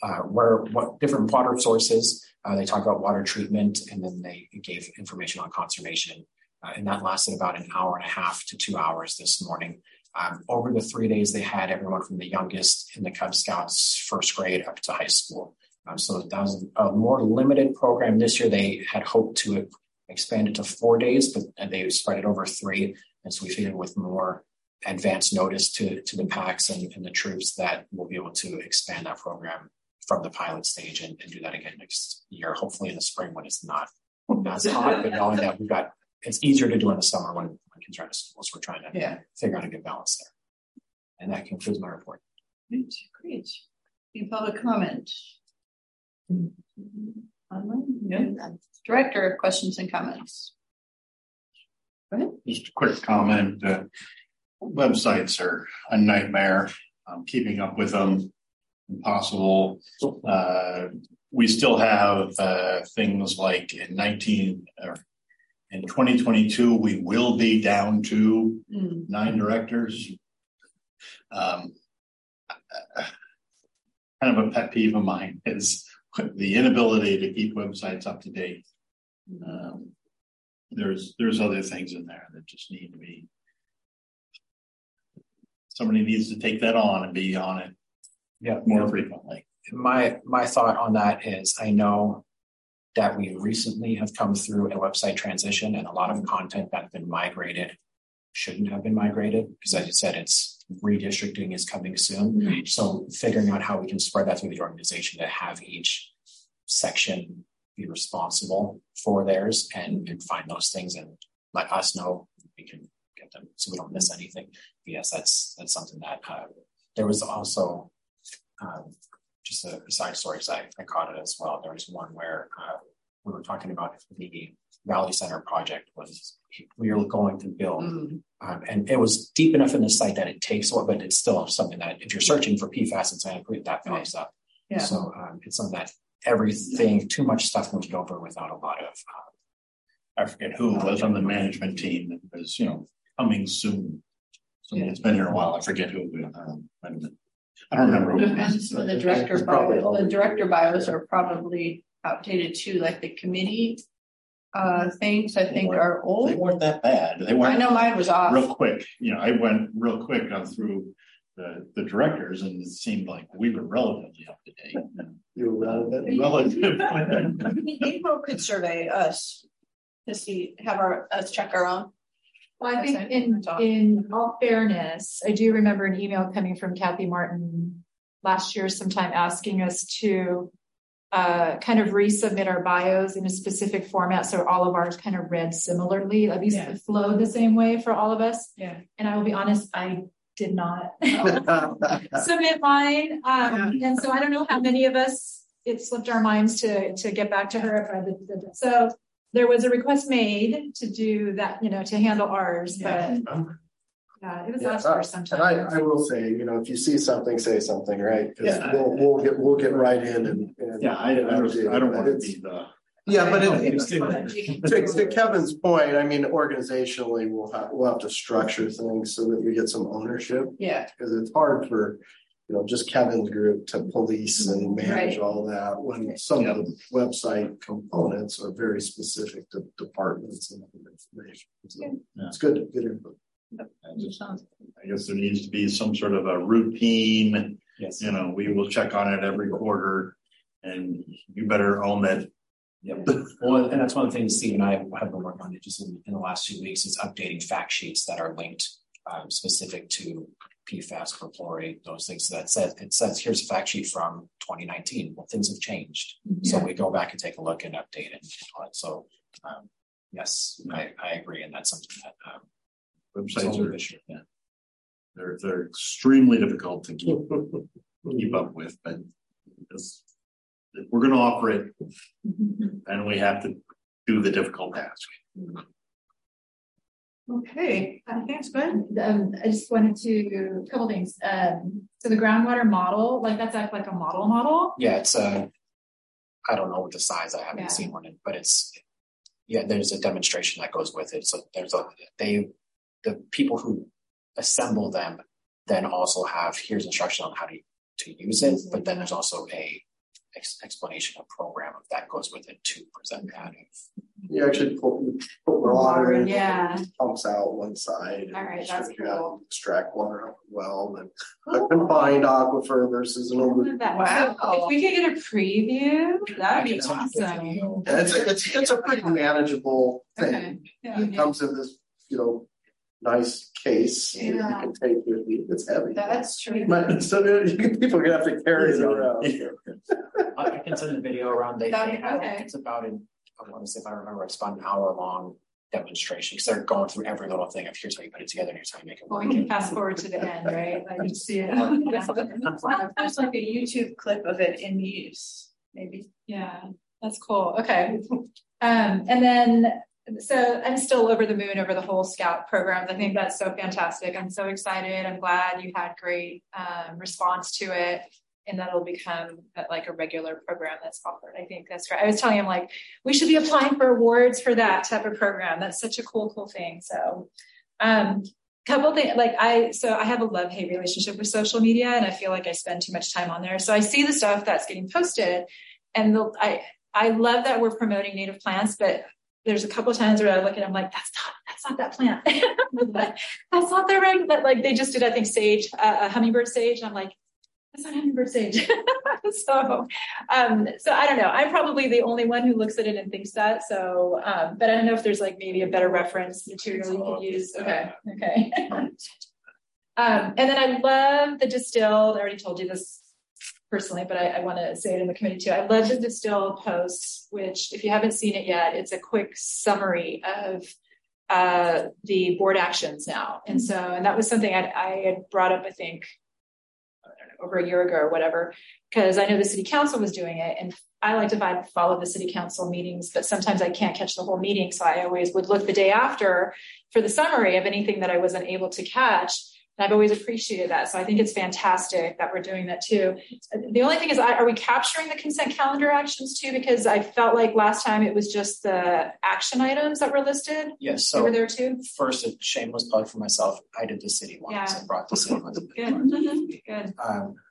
what different water sources. They talked about water treatment, and then they gave information on conservation. And that lasted about an hour and a half to 2 hours this morning. Over the 3 days, they had everyone from the youngest in the Cub Scouts first grade up to high school. So that was a more limited program this year. They had hoped to expand it to 4 days, but they spread it over 3. And so we figured with more advance notice to the PACs and the troops that we'll be able to expand that program from the pilot stage and do that again next year, hopefully in the spring when it's not as hot, but knowing that it's easier to do in the summer when kids are out of school. So we're trying to figure out a good balance there. And that concludes my report. Great. Any public comment? Online? Director, questions and comments? Go ahead. Just a quick comment. Websites are a nightmare. Keeping up with them, impossible. We still have things like in 2022, we will be down to 9 directors. Kind of a pet peeve of mine is the inability to keep websites up to date. There's other things in there that just need to be. Somebody needs to take that on and be on it more frequently. My thought on that is, I know that we recently have come through a website transition, and a lot of content that's been migrated shouldn't have been migrated, because as you said, it's redistricting is coming soon. So figuring out how we can spread that through the organization to have each section be responsible for theirs and find those things and let us know we can get them so we don't miss anything. But yes, that's something that there was also just a side story, because I caught it as well. There was one where we were talking about the Valley Center project we were going to build. And it was deep enough in the site that it takes a while, but it's still something that if you're searching for PFAS and cyanide, that pops up. Yeah. So it's something that too much stuff moved over without a lot of. I forget who was on the management team that was, coming soon. So it's been here a while. I forget who. I don't remember. Depends on the director bio. The director bios are probably outdated too, like the committee things I think are old. They weren't that bad. They weren't. I know mine was off. Real quick. I went real quick through the directors, and it seemed like we were relatively up to date. You were relevant. April could survey us to see, us check our own. Well, I think in all fairness, I do remember an email coming from Kathy Martin last year sometime asking us to kind of resubmit our bios in a specific format so all of ours kind of read similarly, at least it flowed the same way for all of us. Yeah. And I will be honest, I did not submit mine. And so I don't know how many of us it slipped our minds to get back to her. So there was a request made to do that, to handle ours, but it was last year sometime. And I will say, if you see something, say something, right? Because we'll get right in and I don't want to be the. Yeah, but to Kevin's point, organizationally, we'll have to structure things so that we get some ownership. Yeah, because it's hard for just Kevin's group to police and manage all that when some of the website components are very specific to departments and information. So it's good input. I guess there needs to be some sort of a routine. Yes. We will check on it every quarter, and you better own that. Yep. Well, and that's one of the things Steve and I have been working on just in the last 2 weeks is updating fact sheets that are linked specific to PFAS, perchlorate, those things. So it says here's a fact sheet from 2019. Well, things have changed, so we go back and take a look and update it. So yes, I agree, and that's something that websites are they're extremely difficult to keep up with, but if we're going to offer it, and we have to do the difficult task. Okay, thanks, Ben. I just wanted to a couple things. So the groundwater model, that's like a model. Yeah, it's I don't know what the size. I haven't seen one, but there's a demonstration that goes with it. So the people who assemble them then also have here's instruction on how to use it, but then there's also a explanation of program that goes with it to present that. You actually put water in, it pumps out one side. All right, that's cool. Extract water out well, and a combined aquifer versus an open. Wow! So if we could get a preview, that'd be awesome. It's a pretty manageable thing. Okay. Yeah. It comes in this nice case that you can take with you. It's heavy. That's true. But so people are gonna have to carry it around. I can send a video around. It's about I want to say if I remember, it's about an hour-long demonstration because they're going through every little thing of here's how you put it together and here's how you make it work. Well, we can fast forward to the end, right? Like you see it. There's like a YouTube clip of it in use, maybe. Yeah, that's cool. Okay. And then, so I'm still over the moon over the whole Scout programs. I think that's so fantastic. I'm so excited. I'm glad you had great response to it. And that'll become like a regular program that's offered. I think that's right. I was telling him we should be applying for awards for that type of program. That's such a cool thing. So, couple things I have a love-hate relationship with social media, and I feel like I spend too much time on there. So I see the stuff that's getting posted, and I love that we're promoting native plants, but there's a couple of times where I look at it, I'm like, that's not that plant. That's not the right. That they just did, I think, sage, hummingbird sage. And I'm like, that's not hummingbird sage. So I don't know. I'm probably the only one who looks at it and thinks that. So, but I don't know if there's maybe a better reference material you can use. Okay. And then I love the distilled. I already told you this personally, but I want to say it in the committee too. I love the distilled posts, which if you haven't seen it yet, it's a quick summary of the board actions now. And that was something I had brought up, I think, over a year ago or whatever, because I know the city council was doing it, and I like to follow the city council meetings, but sometimes I can't catch the whole meeting. So I always would look the day after for the summary of anything that I wasn't able to catch. And I've always appreciated that. So I think it's fantastic that we're doing that too. The only thing is, are we capturing the consent calendar actions too? Because I felt like last time it was just the action items that were listed. Yes. So they were there too. First, a shameless plug for myself. I did the city ones. I brought the city ones. Good.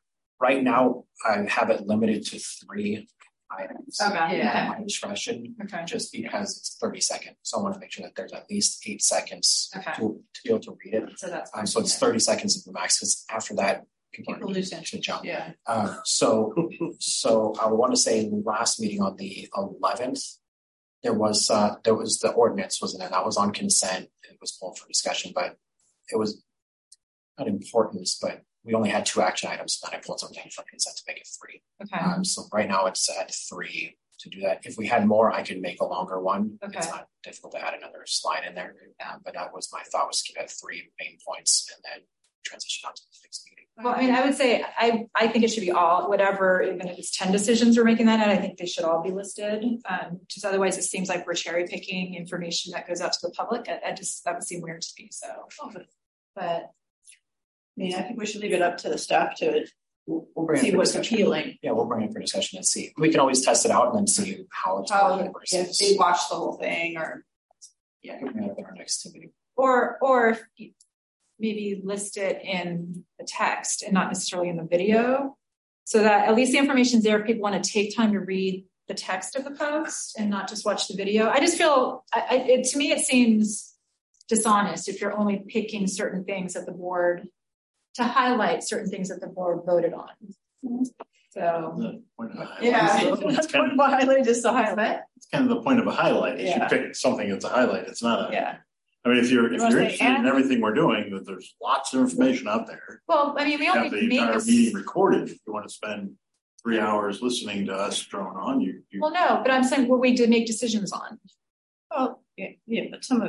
right now, I have it limited to 3 items. Okay. At my discretion, Okay. just because it's 30 seconds. So I want to make sure that there's at least 8 seconds Okay. to be able to read it. So that's So it's 30 seconds at the max, because after that, people lose should jump. Yeah. So I want to say last meeting on the 11th, there was the ordinance, wasn't it? That was on consent. It was pulled for discussion, but it was not important, but we only had 2 action items, and then I pulled something from consent to make it 3. Okay. So right now it's at 3 to do that. If we had more, I could make a longer one. Okay. It's not difficult to add another slide in there. But that was my thought, was to keep it at 3 main points and then transition on to the next meeting. Well, I mean, I would say I think it should be all, whatever, even if it's 10 decisions we're making that out, I think they should all be listed. Just otherwise it seems like we're cherry picking information that goes out to the public. That would seem weird to me. So, but I mean, I think we should leave it up to the staff to We'll bring it see for what's discussion. appealing. Yeah, we'll bring it for discussion and see. We can always test it out and then see how it's working If versus. they watch the whole thing, or Yeah, we'll bring it up in our next meeting. or if maybe list it in the text and not necessarily in the video, so that at least the information's there if people want to take time to read the text of the post and not just watch the video. I just feel, to me, it seems dishonest if you're only picking certain things that the board, to highlight certain things that the board voted on. So, The point of a highlight. yeah, that's point of a highlight is the highlight. It's kind of the point of a highlight. Is Yeah. You pick something that's a highlight. It's not a. Yeah. I mean, if you're You wanna say interested in and? everything we're doing, that there's lots of information out there. well, I mean, we You only have the make entire this. meeting recorded. If you want to spend 3 hours listening to us drone on, you Well, no, but I'm saying what we did make decisions on. Oh, yeah, but some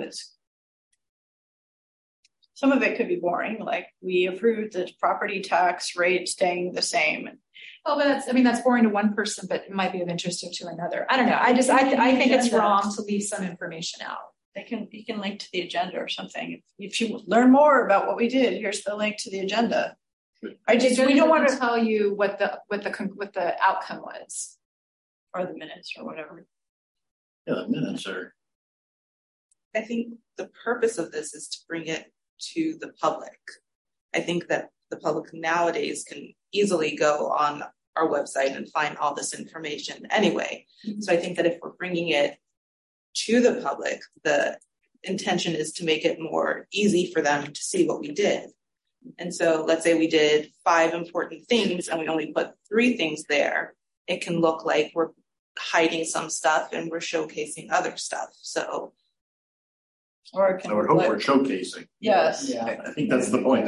of it could be boring. Like we approved the property tax rate staying the same. Oh, but that's boring to one person, but it might be of interest to another. I don't know. I think it's wrong to leave some information out. You can link to the agenda or something. If you learn more about what we did, here's the link to the agenda. We don't want to tell you what the outcome was, or the minutes or whatever. Yeah, the minutes are. I think the purpose of this is to bring it to the public. I think that the public nowadays can easily go on our website and find all this information anyway. Mm-hmm. So I think that if we're bringing it to the public, the intention is to make it more easy for them to see what we did. And so let's say we did 5 important things and we only put 3 things there. It can look like we're hiding some stuff and we're showcasing other stuff. So Or it I would hope we're showcasing. Yes. Yeah, I think that's the point.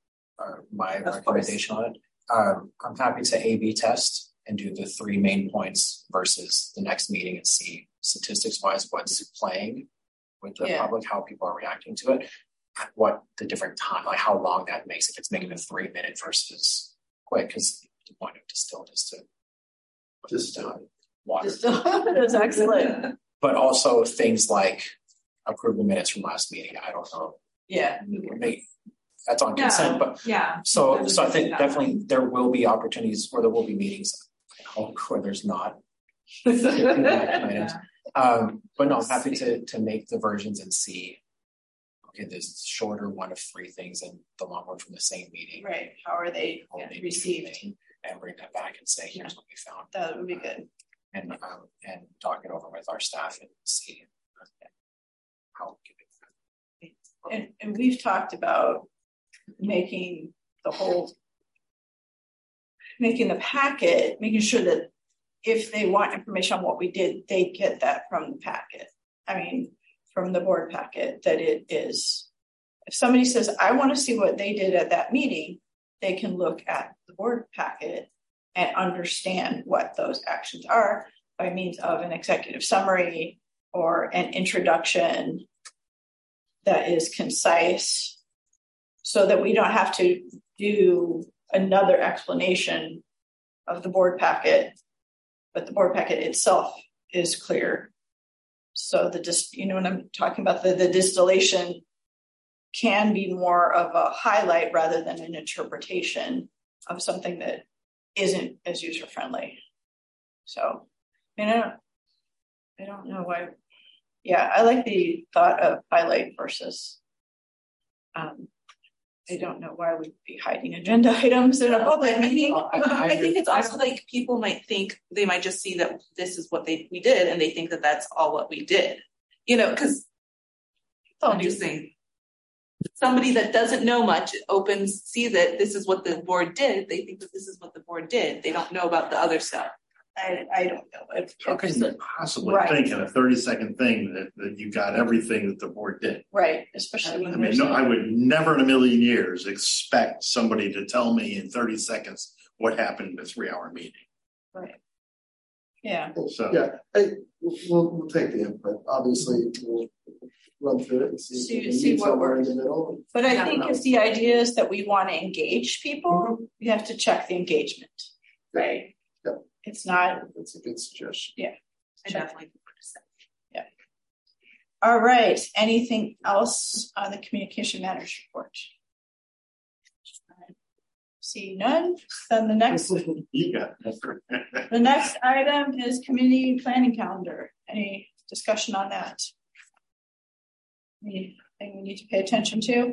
My recommendation on it. I'm happy to A/B test and do the 3 main points versus the next meeting and see statistics wise what's playing with the public, how people are reacting to it, what the different time, like how long that makes, if it's making a 3 minute versus quick, because the point of distilled is to water. That's excellent. But also things like approve the minutes from last meeting. I don't know. Yeah. That's on consent, but yeah. So I think definitely there will be opportunities where there will be meetings. I hope where there's not. Yeah. But no, I'm happy to make the versions and see. Okay, this shorter one of 3 things and the long one from the same meeting. Right. How are they received? And bring that back and say, here's what we found. That would be good. And talk it over with our staff and see how. And we've talked about making the packet, making sure that if they want information on what we did, they get that from the packet. I mean, from the board packet, that it is, if somebody says, I want to see what they did at that meeting, they can look at the board packet and understand what those actions are by means of an executive summary or an introduction that is concise, so that we don't have to do another explanation of the board packet, but the board packet itself is clear. So when I'm talking about the distillation can be more of a highlight rather than an interpretation of something that isn't as user friendly. So, I don't know why. Yeah, I like the thought of highlight versus I don't know why we'd be hiding agenda items in a public meeting. I think it's also like people might think they might just see that this is what we did, and they think that that's all what we did. Because I'm just saying, somebody that doesn't know much sees that this is what the board did. They think that this is what the board did. They don't know about the other stuff. I don't know. How can you possibly think in a 30-second thing that you got everything that the board did? Right, especially when I would never in a million years expect somebody to tell me in 30 seconds what happened in a 3-hour meeting. Right. Yeah. So yeah, we'll take the input. Obviously, we'll run through it and see what we're in the middle. But I think if the idea is that we want to engage people, we have to check the engagement. Right. Yep. It's not. That's a good suggestion. Yeah. I definitely. Yeah. All right. Anything else on the communication matters report? See none. Then the next. You got the next item is community planning calendar. Any discussion on that? Anything we need to pay attention to?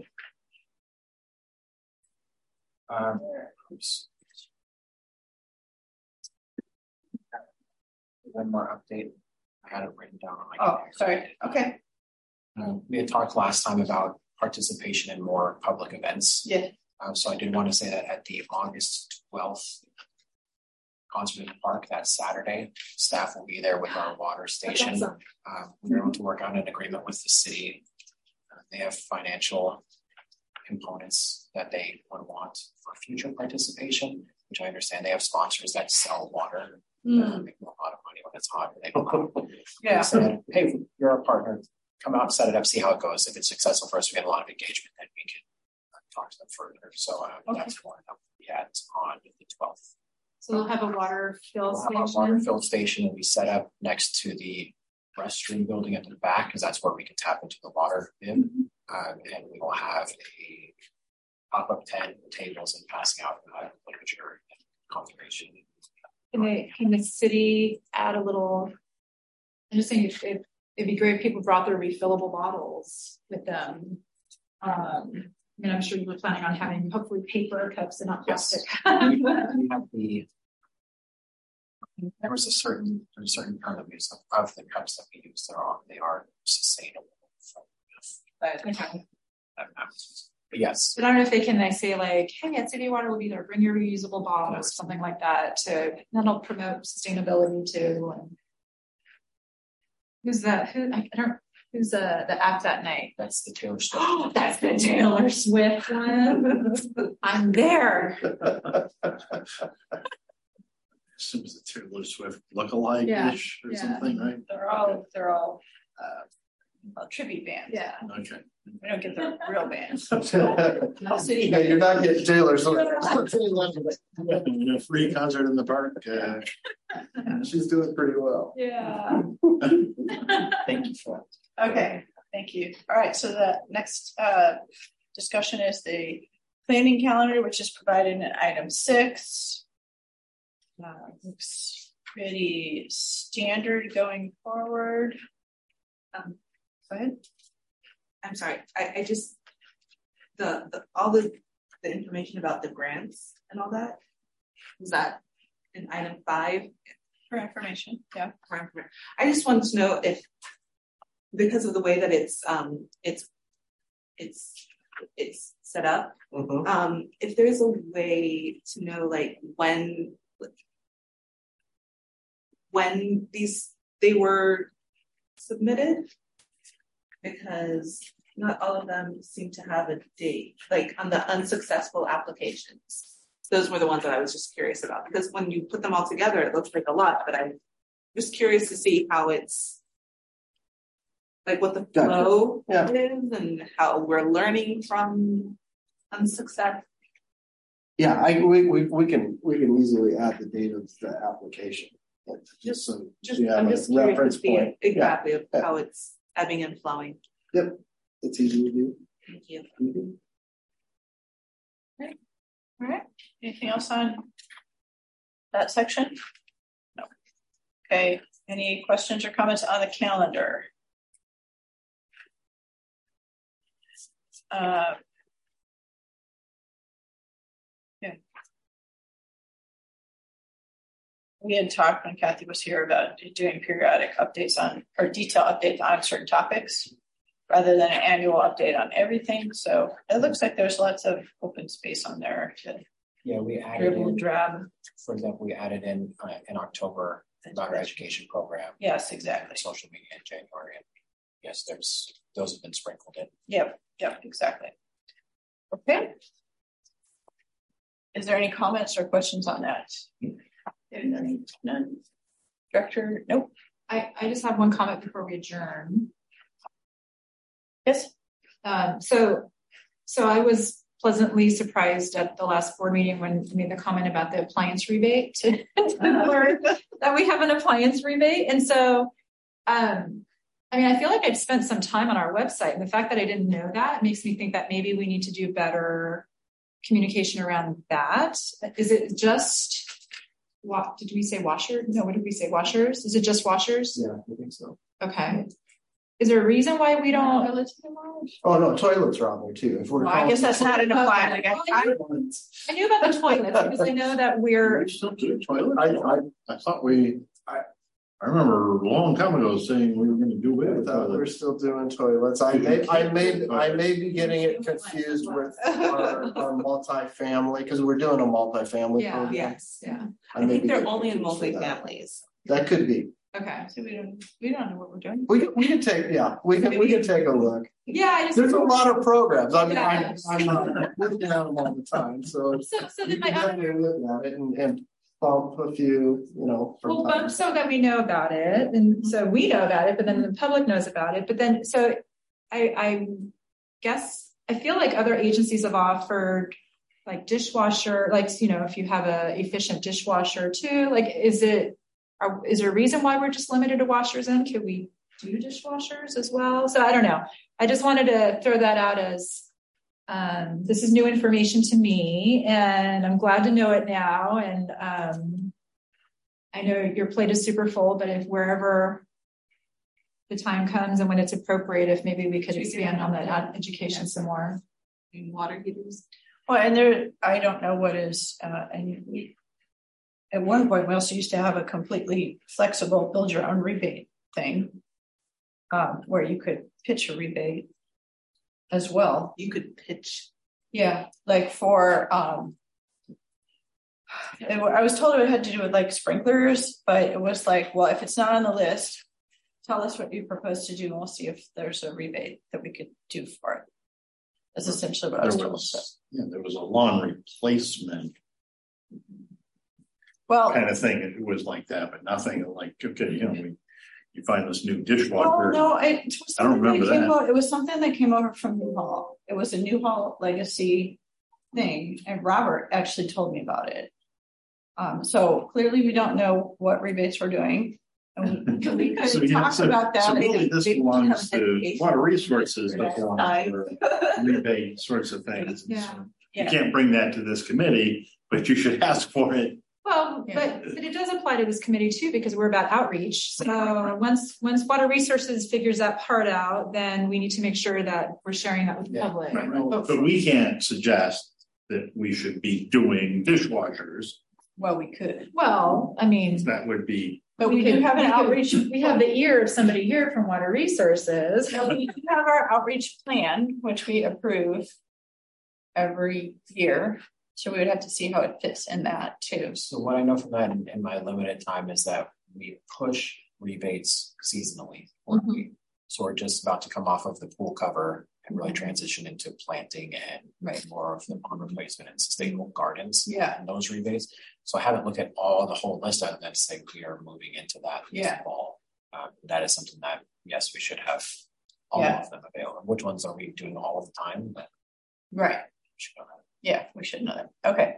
One more update. I had it written down on my computer. Sorry. Okay. We had talked last time about participation in more public events. Yeah. So I did want to say that at the August 12th concert in the park, that Saturday, staff will be there with our water station. Awesome. We're able to work on an agreement with the city. They have financial components that they would want for future participation, which I understand they have sponsors that sell water. Make a lot of money when it's hot. They said, hey, you're our partner. Come out, set it up, see how it goes. If it's successful for us, we get a lot of engagement, then we can talk to them further. So that's one that we had on the 12th. So they'll have a water fill station. A water fill station will be set up next to the restroom building at the back, because that's where we can tap into the water bin. And we will have a pop-up tent, tables, and passing out literature and conservation. Can the city add a little? I'm just saying, it'd be great if people brought their refillable bottles with them. I'm sure you were planning on having hopefully paper cups and not plastic. Yes. There's a certain kind of use of the cups that we use. They are sustainable. Okay. But yes. But I don't know if they say like, hey, at City Water will be there, bring your reusable bottles, something like that, that'll promote sustainability too. And who's that? Who's the act that night? That's the Taylor Swift. Oh, that's the Taylor Swift one. I'm there. It was a Taylor Swift lookalike-ish or something, right? They're all tribute bands. Yeah. Okay. We don't get the real bands. Yeah, you're not getting Taylor Swift. A free concert in the park. She's doing pretty well. Yeah. Thank you for that. Okay. Thank you. All right. So the next discussion is the planning calendar, which is provided in item 6. Looks pretty standard going forward. Go ahead. I'm sorry. I just all the information about the grants and all that, was that in item 5 for information? Yeah. I just wanted to know if, because of the way that it's set up, if there's a way to know like when they were submitted, because not all of them seem to have a date, like on the unsuccessful applications. Those were the ones that I was just curious about, because when you put them all together, it looks like a lot, but I'm just curious to see how it's, like what the flow is and how we're learning from unsuccess. Yeah, we can easily add the date of the application. Just so I'm just curious to see exactly of how it's ebbing and flowing. Yep, it's easy to do. Thank you. Okay. All right. Anything else on that section? No. Okay. Any questions or comments on the calendar? we had talked when Kathy was here about doing periodic updates on, or detailed updates on certain topics rather than an annual update on everything. So it looks like there's lots of open space on there to we added in, drab. for example, we added in October about our education program. Yes, exactly. Social media in January. And yes, those have been sprinkled in. Yep, exactly. Okay. Is there any comments or questions on that? None. Director, nope. I just have one comment before we adjourn. Yes. So I was pleasantly surprised at the last board meeting when you made the comment about the appliance rebate to learn that we have an appliance rebate. And so, I feel like I've spent some time on our website, and the fact that I didn't know that makes me think that maybe we need to do better communication around that. Is it just what did we say? Washers? No, what did we say? Washers? Is it just washers? Yeah, I think so. Okay. Is there a reason why we don't? Oh no, toilets are on there too. If we're, I guess that's not an appliance. I knew about the toilets because I know that we're. We still do toilets. I thought I remember a long time ago saying we were going to do it. We're still doing toilets. I may be getting it confused with our multi-family because we're doing a multi-family program. Yes. Yeah. I think they're only in multi-families. That could be. Okay. So we don't know what we're doing. We can take we can take a look. Yeah, there's a lot of programs. I mean, I'm not looking at them all the time, so then my other look at it and bump a few, bump so that we know about it, and so we know about it, but then the public knows about it. But then, so I guess I feel like other agencies have offered like dishwasher, like if you have a efficient dishwasher too, like is there a reason why we're just limited to washers? And could we do dishwashers as well? So I don't know. I just wanted to throw that out as this is new information to me, and I'm glad to know it now. And I know your plate is super full, but if wherever the time comes and when it's appropriate, if maybe we could expand on that education some more. Water heaters. Well, and I don't know what is, at one point, we also used to have a completely flexible build your own rebate thing, where you could pitch a rebate as well. You could pitch. Yeah, like for, I was told it had to do with like sprinklers, but it was like, well, if it's not on the list, tell us what you propose to do, and we'll see if there's a rebate that we could do for it. That's essentially what I was told. There was a lawn replacement kind of thing. It was like that, but nothing like, okay, you find this new dishwasher. Oh, no, I don't remember that. It was something that came over from Newhall. It was a Newhall legacy thing, and Robert actually told me about it. So clearly we don't know what rebates we're doing. And we could talk about that. So really this belongs to water resources, but rebate sorts of things. Yeah. You can't bring that to this committee, but you should ask for it. Well, but it does apply to this committee too, because we're about outreach. So once water resources figures that part out, then we need to make sure that we're sharing that with the public. Right. But we can't suggest that we should be doing dishwashers. Well, we could. Well, I mean, that would be. But we do have an outreach. We have the ear of somebody here from Water Resources. We do have our outreach plan, which we approve every year. So we would have to see how it fits in that too. So what I know from that in my limited time is that we push rebates seasonally. Mm-hmm. So we're just about to come off of the pool cover and really transition into planting and more of the pond replacement and sustainable gardens. Yeah. And those rebates. So I haven't looked at the whole list of them to say we are moving into that this fall. That is something that, yes, we should have all of them available. Which ones are we doing all of the time? But right. We should know that. Yeah, we should know that. Okay.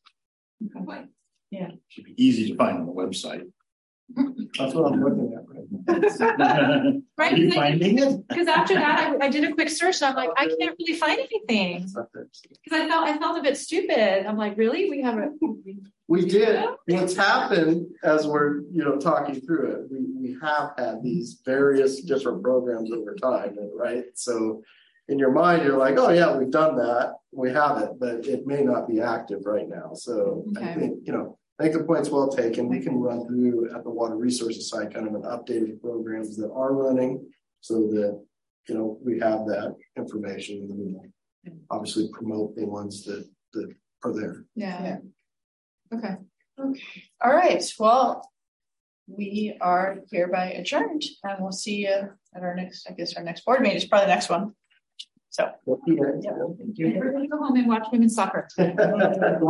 Yeah. Should be easy to find on the website. That's what I'm looking at right now. Right. Are you finding it? Because after that, I did a quick search and I'm like, I can't really find anything. Because I felt a bit stupid. I'm like, really? We did. What's happened as we're talking through it, we have had these various different programs over time, right? So in your mind, you're like, oh yeah, we've done that. We have it, but it may not be active right now. So I think, I think the point's well taken. We can run through at the water resources side kind of an updated programs that are running so that, we have that information and we obviously promote the ones that are there. Yeah. Okay. All right. Well, we are hereby adjourned and we'll see you at our next board meeting is probably the next one. So, We're going to go home and watch women's soccer.